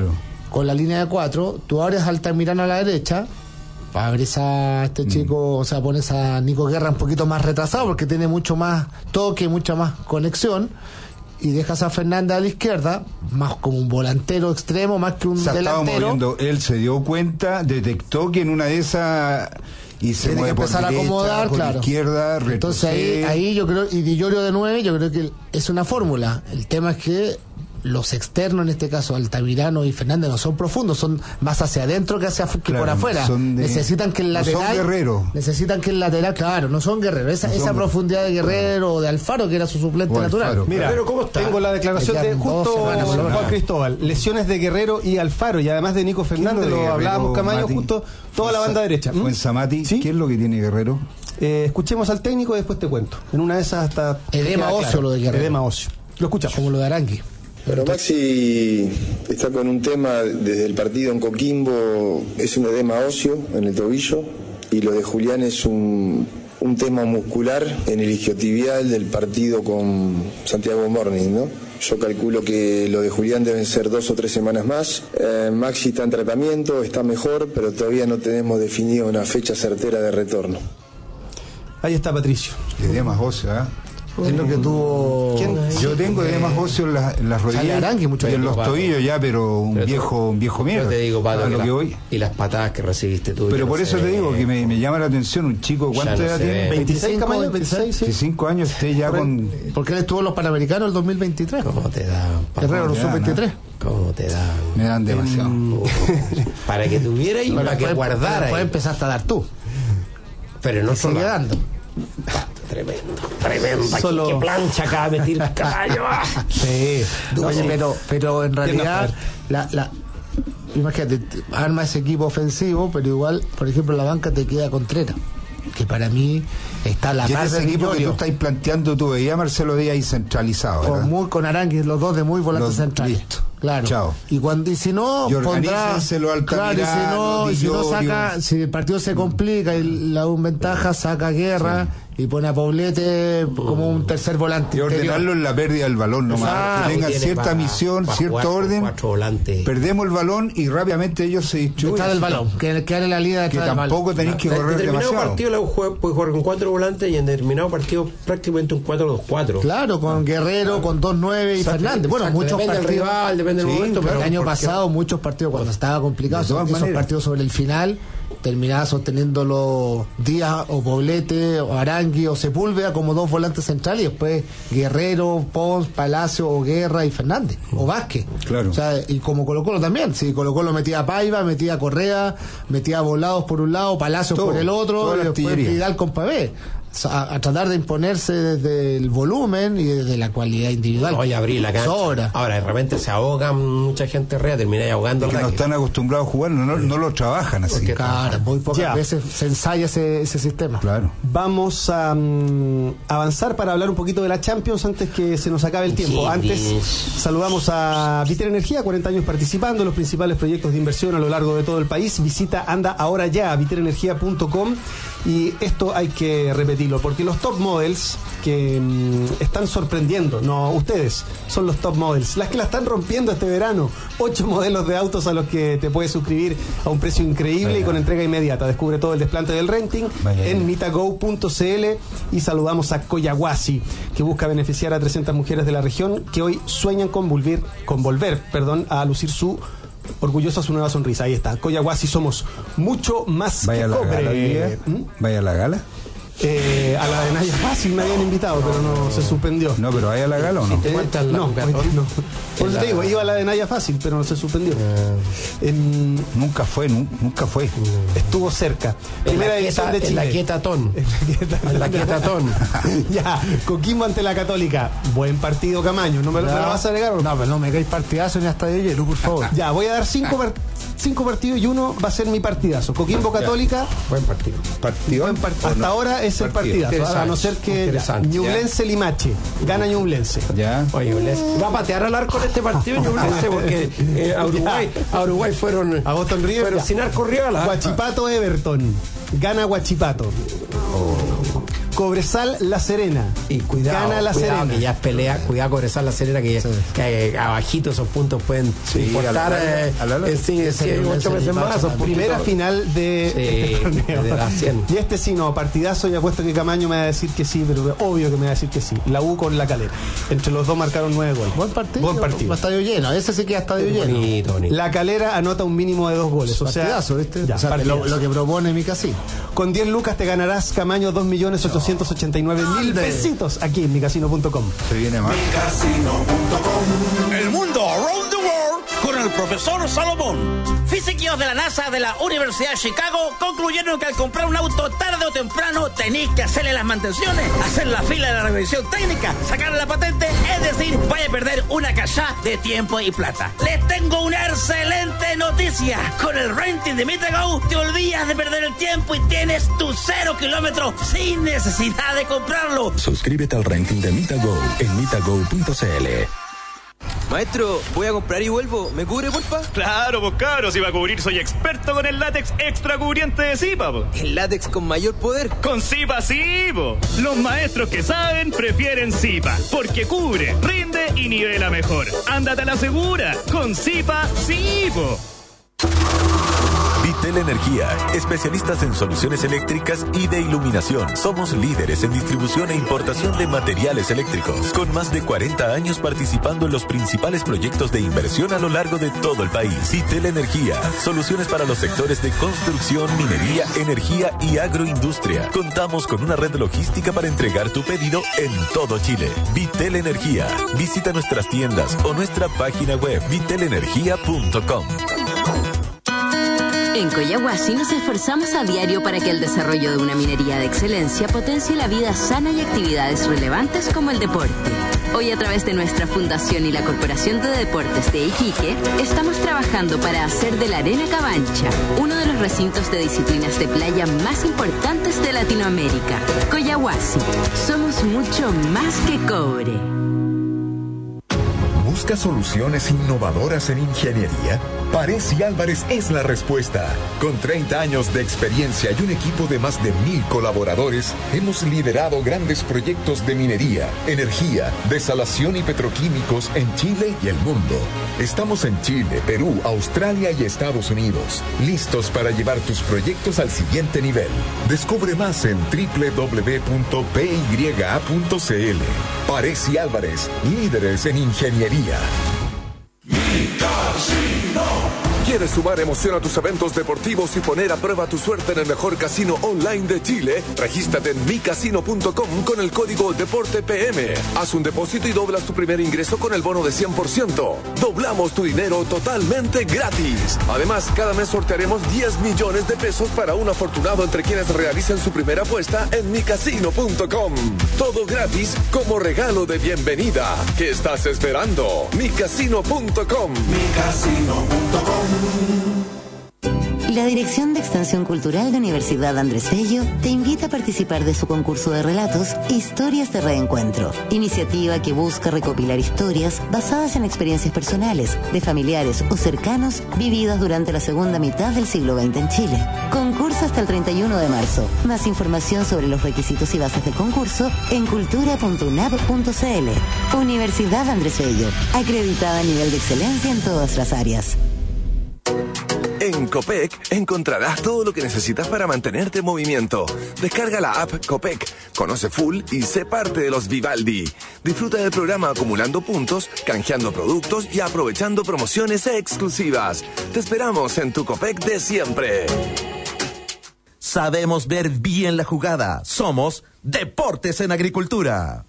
con la línea de cuatro, tú abres a Altamirano a la derecha, abres a este chico, o sea, pones a Nico Guerra un poquito más retrasado porque tiene mucho más toque, mucha más conexión, y dejas a Fernández a la izquierda, más como un volantero extremo, más que un o sea, delantero. Moviendo, él se dio cuenta, detectó que en una de esas y se tiene mueve que empezar por derecha, a acomodar, por claro. izquierda, Entonces ahí, retrocede. ahí yo creo, y Di Llorio de nueve, yo creo que es una fórmula. El tema es que los externos, en este caso Altamirano y Fernández, no son profundos, son más hacia adentro que hacia que Claro, por afuera. son de- necesitan que el no son lateral, guerreros. necesitan que el lateral, claro, no son guerreros. Esa, No son esa guerreros. profundidad de Guerrero o de Alfaro, que era su suplente O natural. Alfaro. Mira, Guerrero, ¿cómo está? tengo la declaración Le de quedan justo dos semanas por lo Juan menos. Cristóbal. Lesiones de Guerrero y Alfaro, y además de Nico Fernández, ¿Qué es lo, lo de hablábamos Guerrero, Camayo, Mati? justo toda la banda derecha. ¿Mm? Fue en Samati. ¿Sí? ¿Qué es lo que tiene Guerrero? Eh, escuchemos al técnico y después te cuento. En una de esas hasta... Edema queda óseo lo de Guerrero. Edema óseo. Lo escuchamos. Como lo de Arangui. Bueno, Maxi está con un tema desde el partido en Coquimbo, es un edema óseo en el tobillo, y lo de Julián es un, un tema muscular en el isquiotibial del partido con Santiago Morning, ¿no? Yo calculo que lo de Julián deben ser dos o tres semanas más. Eh, Maxi está en tratamiento, está mejor, pero todavía no tenemos definido una fecha certera de retorno. Ahí está Patricio. Edemas óseos, ¿eh? Es lo que tuvo. ¿Quién? Yo tengo edemas óseos en, la- en las rodillas Arangui mucho y en tiempo, los Pato. tobillos ya, pero un Pero tú- viejo un viejo mierda. Yo te digo, Pato, a que lo la- que voy. y las patadas que recibiste tú. Pero yo por no eso sé. te digo que me, me llama la atención un chico, Ya ¿cuánto no edad se tiene? ve. veintiséis, Camayo, veintiséis, veintiséis, sí. veinticinco años, esté ya con... Porque él estuvo en los Panamericanos el dos mil veintitrés. ¿Cómo te dan? Pato? Guerrero, los ya, sub veintitrés. ¿Cómo te dan? Me dan demasiado. Oh, para que tuviera y para que guardara. Después empezaste a dar tú. Pero no Y sigue solo. dando. Tremendo, tremendo. Solo- Qué plancha acaba de meter caballo. Sí. Oye, pero, pero en realidad, fuerte. la, la, imagínate, t- arma ese equipo ofensivo, pero igual, por ejemplo, en la banca te queda Contreras, que para mí está a la Y par ese del equipo que tú Vittorio, estás planteando, tú veías a Marcelo Díaz ahí centralizado, ¿verdad? con, muy, con Arangui, los dos de muy volantes Los- centrales. listo. Claro. Chao. Y cuando y si no, Y pondrá. organícenselo al Claro, y si no, Altamirano, y si no Di Llorio. saca, si el partido se complica y la un ventaja, saca Guerra y pone a Poblete como un tercer volante. Y interior. ordenarlo en la pérdida del balón nomás, Exacto. que tengan Tiene cierta para- misión, para cierto jugar con orden. cuatro volantes. Perdemos el balón y rápidamente ellos se distribuyen. Detrás del balón, que quedar en la línea Que detrás del balón. tampoco tenéis que En correr determinado demasiado. partido la U juega- puede jugar con cuatro volantes y en determinado partido prácticamente un cuatro dos cuatro. Claro, con Guerrero, con dos nueve y Exacto, Fernández. Bueno, exacto, muchos depende del partidos. rival, depende del Sí, momento, pero pero el año porque- pasado, muchos partidos cuando estaba complicado, De todas esos maneras. partidos sobre el final, terminaba sosteniéndolo Díaz o Poblete o Arangui o Sepúlveda como dos volantes centrales, y después Guerrero, Pons, Palacio o Guerra y Fernández o Vázquez. Claro. O sea, y como Colo Colo también, si Colo Colo metía a Paiva, metía a Correa, metía a Volados por un lado, Palacios Todo, por el toda otro, la y después artillería. Vidal con Pavé. O sea, a, a tratar de imponerse desde el volumen y desde la cualidad individual. Oye, abrir la cancha. Sobra. Ahora, de repente se ahogan mucha gente arriba, termina ahogando Que el no racket. están acostumbrados a jugar, no, no, no lo trabajan así. Porque- Claro, muy pocas Ya. veces se ensaya ese, ese sistema. Claro. Vamos a mm, avanzar para hablar un poquito de la Champions antes que se nos acabe el tiempo. Sí, Antes sí. saludamos a Vitel Energía, cuarenta años participando en los principales proyectos de inversión a lo largo de todo el país. Visita Anda ahora ya a vitel energía punto com, y esto hay que repetirlo porque los top models que mm, están sorprendiendo, no ustedes, son los top models, las que la están rompiendo este verano. Ocho modelos de autos a los que te puedes suscribir a un precio increíble Vaya. y con entrega inmediata. Descubre todo el desplante del renting Vaya. en mitago punto cl, y saludamos a Coyahuasi, que busca beneficiar a trescientas mujeres de la región que hoy sueñan con volver, con volver perdón, a lucir su orgullosa su nueva sonrisa. Ahí está, Coyahuasi, somos mucho más Vaya que a la cobre. gala hoy día. ¿Mm? Vaya a la gala. Eh, a la de Naya Fácil me habían invitado, pero no se suspendió. No, pero vaya a la gala o no. Eh, ¿Cuántas la- no, la- hoy no. Por eso la- te digo, iba a la de Naya Fácil, pero no se suspendió. Ah. Em, Nunca fue, nu- nunca fue. estuvo cerca. En Primera la edición quieta- de en la Chile. quietatón. En En la quietatón. Ya, Coquimbo ante la Católica. Buen partido, Camaño. ¿No me, lo- me lo vas a agregar o no? No, pero no me caes partidazo ni hasta de hielo, por favor. Ya, voy a dar cinco, par- cinco partidos y uno va a ser mi partidazo. Coquimbo Católica. Buen partido. ¿Partido? Buen part- ¿O hasta no? ahora es el Partido. partidazo. A no ser que ya, Interesante. Ñublense Limache. Gana Ñublense. Ya. Oye, Ñublense va a patear al arco en este partido Ñublense porque eh, a Uruguay a Uruguay fueron A Boston River. fueron ya. sin arco rival. ¿ah? Guachipato Everton. Gana Guachipato. Cobresal La Serena. Y cuidado, Gana La cuidado, Serena. que ya es pelea, cuidado Cobresal La Serena, que, sí. que abajito esos puntos pueden sí, importar eh, eh, sí, sí, ocho veces más. Esos Primera final de sí, este torneo. De la cien. Y este sí, no, partidazo, y apuesto que Camaño me va a decir que sí, pero obvio que me va a decir que sí. La U con La Calera. Entre los dos marcaron nueve goles. Buen partido. Buen partido. Estadio lleno, ese sí que ya estadio lleno. Bonito, bonito. La Calera anota un mínimo de dos goles. O sea, partidazo, ¿viste? Ya, o sea, lo, lo que propone mi casino. Con diez lucas te ganarás, Camaño, dos millones ochocientos ochenta y nueve mil pesitos aquí en mi casino punto com. Se viene más. mi casino punto com. El mundo around the world con el profesor Salomón. Físicos de la NASA de la Universidad de Chicago concluyeron que al comprar un auto tarde o temprano tenéis que hacerle las mantenciones, hacer la fila de la revisión técnica, sacar la patente, es decir, vaya a perder una cachá de tiempo y plata. Les tengo una excelente noticia. Con el renting de Mitago te olvidas de perder el tiempo y tienes tu cero kilómetros sin necesidad de comprarlo. Suscríbete al renting de Mitago en mitago punto cl. Maestro, voy a comprar y vuelvo. ¿Me cubre, porfa? Claro, pues cabros, si va a cubrir soy experto con el látex extra cubriente de Zipa, po. ¿El látex con mayor poder? Con Zipa sí, po. Los maestros que saben prefieren Zipa, porque cubre, rinde y nivela mejor. Ándate a la segura, con Zipa sí, po. Vitel Energía, especialistas en soluciones eléctricas y de iluminación. Somos líderes en distribución e importación de materiales eléctricos, con más de cuarenta años participando en los principales proyectos de inversión a lo largo de todo el país. Vitel Energía, soluciones para los sectores de construcción, minería, energía y agroindustria. Contamos con una red logística para entregar tu pedido en todo Chile. Vitel Energía. Visita nuestras tiendas o nuestra página web vitel energía punto com. En Coyahuasi nos esforzamos a diario para que el desarrollo de una minería de excelencia potencie la vida sana y actividades relevantes como el deporte. Hoy, a través de nuestra fundación y la Corporación de Deportes de Iquique, estamos trabajando para hacer de la Arena Cabancha uno de los recintos de disciplinas de playa más importantes de Latinoamérica. Coyahuasi, somos mucho más que cobre. ¿Busca soluciones innovadoras en ingeniería? Parés y Álvarez es la respuesta. Con treinta años de experiencia y un equipo de más de mil colaboradores, hemos liderado grandes proyectos de minería, energía, desalación y petroquímicos en Chile y el mundo. Estamos en Chile, Perú, Australia y Estados Unidos, listos para llevar tus proyectos al siguiente nivel. Descubre más en doble u doble u doble u punto p y a punto c l. Parés y Álvarez, líderes en ingeniería. ¿Quieres sumar emoción a tus eventos deportivos y poner a prueba tu suerte en el mejor casino online de Chile? Regístrate en mi casino punto com con el código DEPORTEPM. Haz un depósito y doblas tu primer ingreso con el bono de cien por ciento. Doblamos tu dinero totalmente gratis. Además, cada mes sortearemos diez millones de pesos para un afortunado entre quienes realicen su primera apuesta en mi casino punto com. Todo gratis como regalo de bienvenida. ¿Qué estás esperando? mi casino punto com. mi casino punto com. La Dirección de Extensión Cultural de Universidad Andrés Bello te invita a participar de su concurso de relatos Historias de Reencuentro, iniciativa que busca recopilar historias basadas en experiencias personales, de familiares o cercanos vividas durante la segunda mitad del siglo veinte en Chile. Concurso hasta el treinta y uno de marzo. Más información sobre los requisitos y bases del concurso en cultura punto u n a b punto c l. Universidad Andrés Bello, acreditada a nivel de excelencia en todas las áreas. En Copec encontrarás todo lo que necesitas para mantenerte en movimiento. Descarga la app Copec, conoce full y sé parte de los Vivaldi. Disfruta del programa acumulando puntos, canjeando productos y aprovechando promociones exclusivas. Te esperamos en tu Copec de siempre. Sabemos ver bien la jugada. Somos Deportes en Agricultura.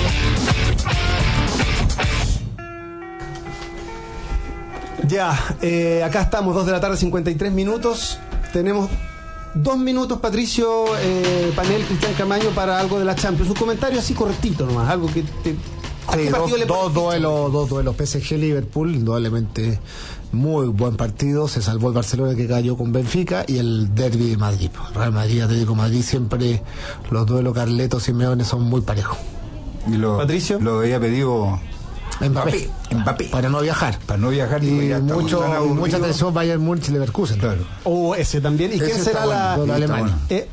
Ya, eh, acá estamos, dos de la tarde, cincuenta y tres minutos. Tenemos dos minutos, Patricio, eh, panel, Cristian Camaño, para algo de la Champions. Un comentario así cortito nomás, algo que te... Sí, dos, dos duelos, dos duelos P S G-Liverpool, indudablemente muy buen partido. Se salvó el Barcelona, que cayó con Benfica, y el derbi de Madrid. Real Madrid, Atlético Madrid, siempre los duelos Carleto Simeone son muy parejos. Y lo, Patricio, lo había pedido Mbappé, Mbappé, para no viajar. Para no viajar. Y mucho, mucha atención Bayern Múnich y Leverkusen. Claro. O oh, ese también. ¿Y ese quién será la...? Bueno, alemán. Eh,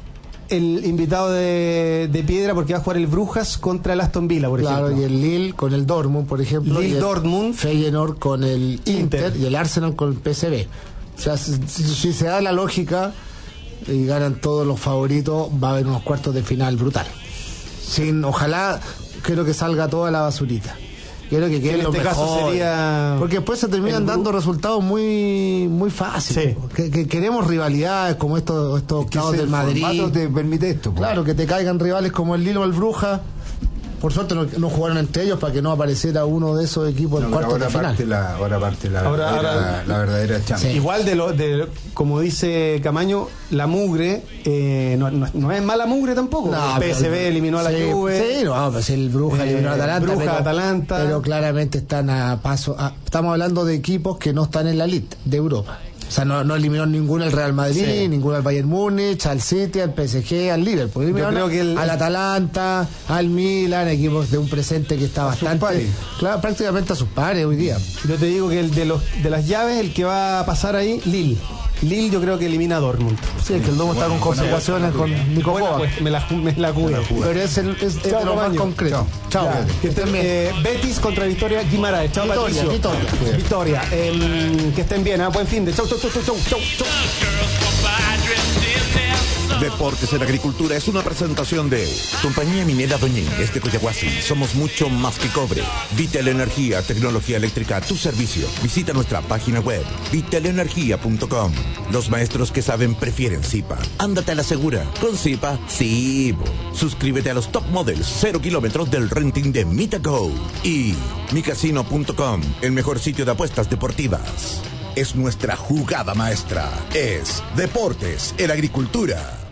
el invitado de, de piedra porque va a jugar el Brujas contra el Aston Villa, por claro, ejemplo. y el Lille con el Dortmund, por ejemplo. Lille, y el Dortmund. Feyenoord con el Inter, Inter y el Arsenal con el P S V. O sea, si, si, si se da la lógica y ganan todos los favoritos, va a haber unos cuartos de final brutal. Sin, ojalá, creo que salga toda la basurita. Quiero que quede en lo este mejor, caso sería porque después se terminan dando resultados muy muy fáciles. Sí. Que, que queremos rivalidades como estos estos octavos del Madrid. El formato te permite esto. Pues. Claro, que te caigan rivales como el Lille o el Brujas. Por suerte no, no jugaron entre ellos para que no apareciera uno de esos equipos en no, cuartos de final. Parte la, ahora parte la ahora, verdadera, ahora, la verdadera Champions. Sí. Igual de lo de como dice Camaño, la mugre eh, no, no, no es mala mugre tampoco. No, el P S V eliminó a la sí, Juve. Sí, no, pues el Bruja eh, eliminó a Atalanta. Bruja, pero, Atalanta. Pero claramente están a paso. A, estamos hablando de equipos que no están en la elite de Europa. O sea, no, no eliminó ninguno el Real Madrid, sí. ninguno al Bayern Múnich, al City, al P S G, al Liverpool. Eliminaron Yo creo que el, al Atalanta, al Milan, equipos de un presente que está bastante, claro, prácticamente a sus pares hoy día. Yo te digo que el de los de las llaves, el que va a pasar ahí, Lille. Lille yo creo que elimina a Dortmund. Sí, es que el Dortmund bueno, está con complicaciones con Nico Kovac. Pues, me la, me la cuide. Pero es, el, es, es de lo más concreto. Chao. Chao. Que estén bien. Eh, Betis contra Victoria Guimaraes. Chao, Victoria, Patricio. Victoria. Victoria. Eh, que estén bien. ¿eh? Buen fin de. Chau, chau, chau, chau, chau, chau. Deportes en Agricultura es una presentación de Compañía Minera Doñínguez de Coyahuasi. Somos mucho más que cobre. Vitel Energía, tecnología eléctrica a tu servicio. Visita nuestra página web, vitel energía punto com. Los maestros que saben prefieren Zipa. Ándate a la segura. Con Zipa, sí. Suscríbete a los top models cero kilómetros del renting de MitaGo. Y mi casino punto com, el mejor sitio de apuestas deportivas. Es nuestra jugada maestra. Es Deportes en Agricultura.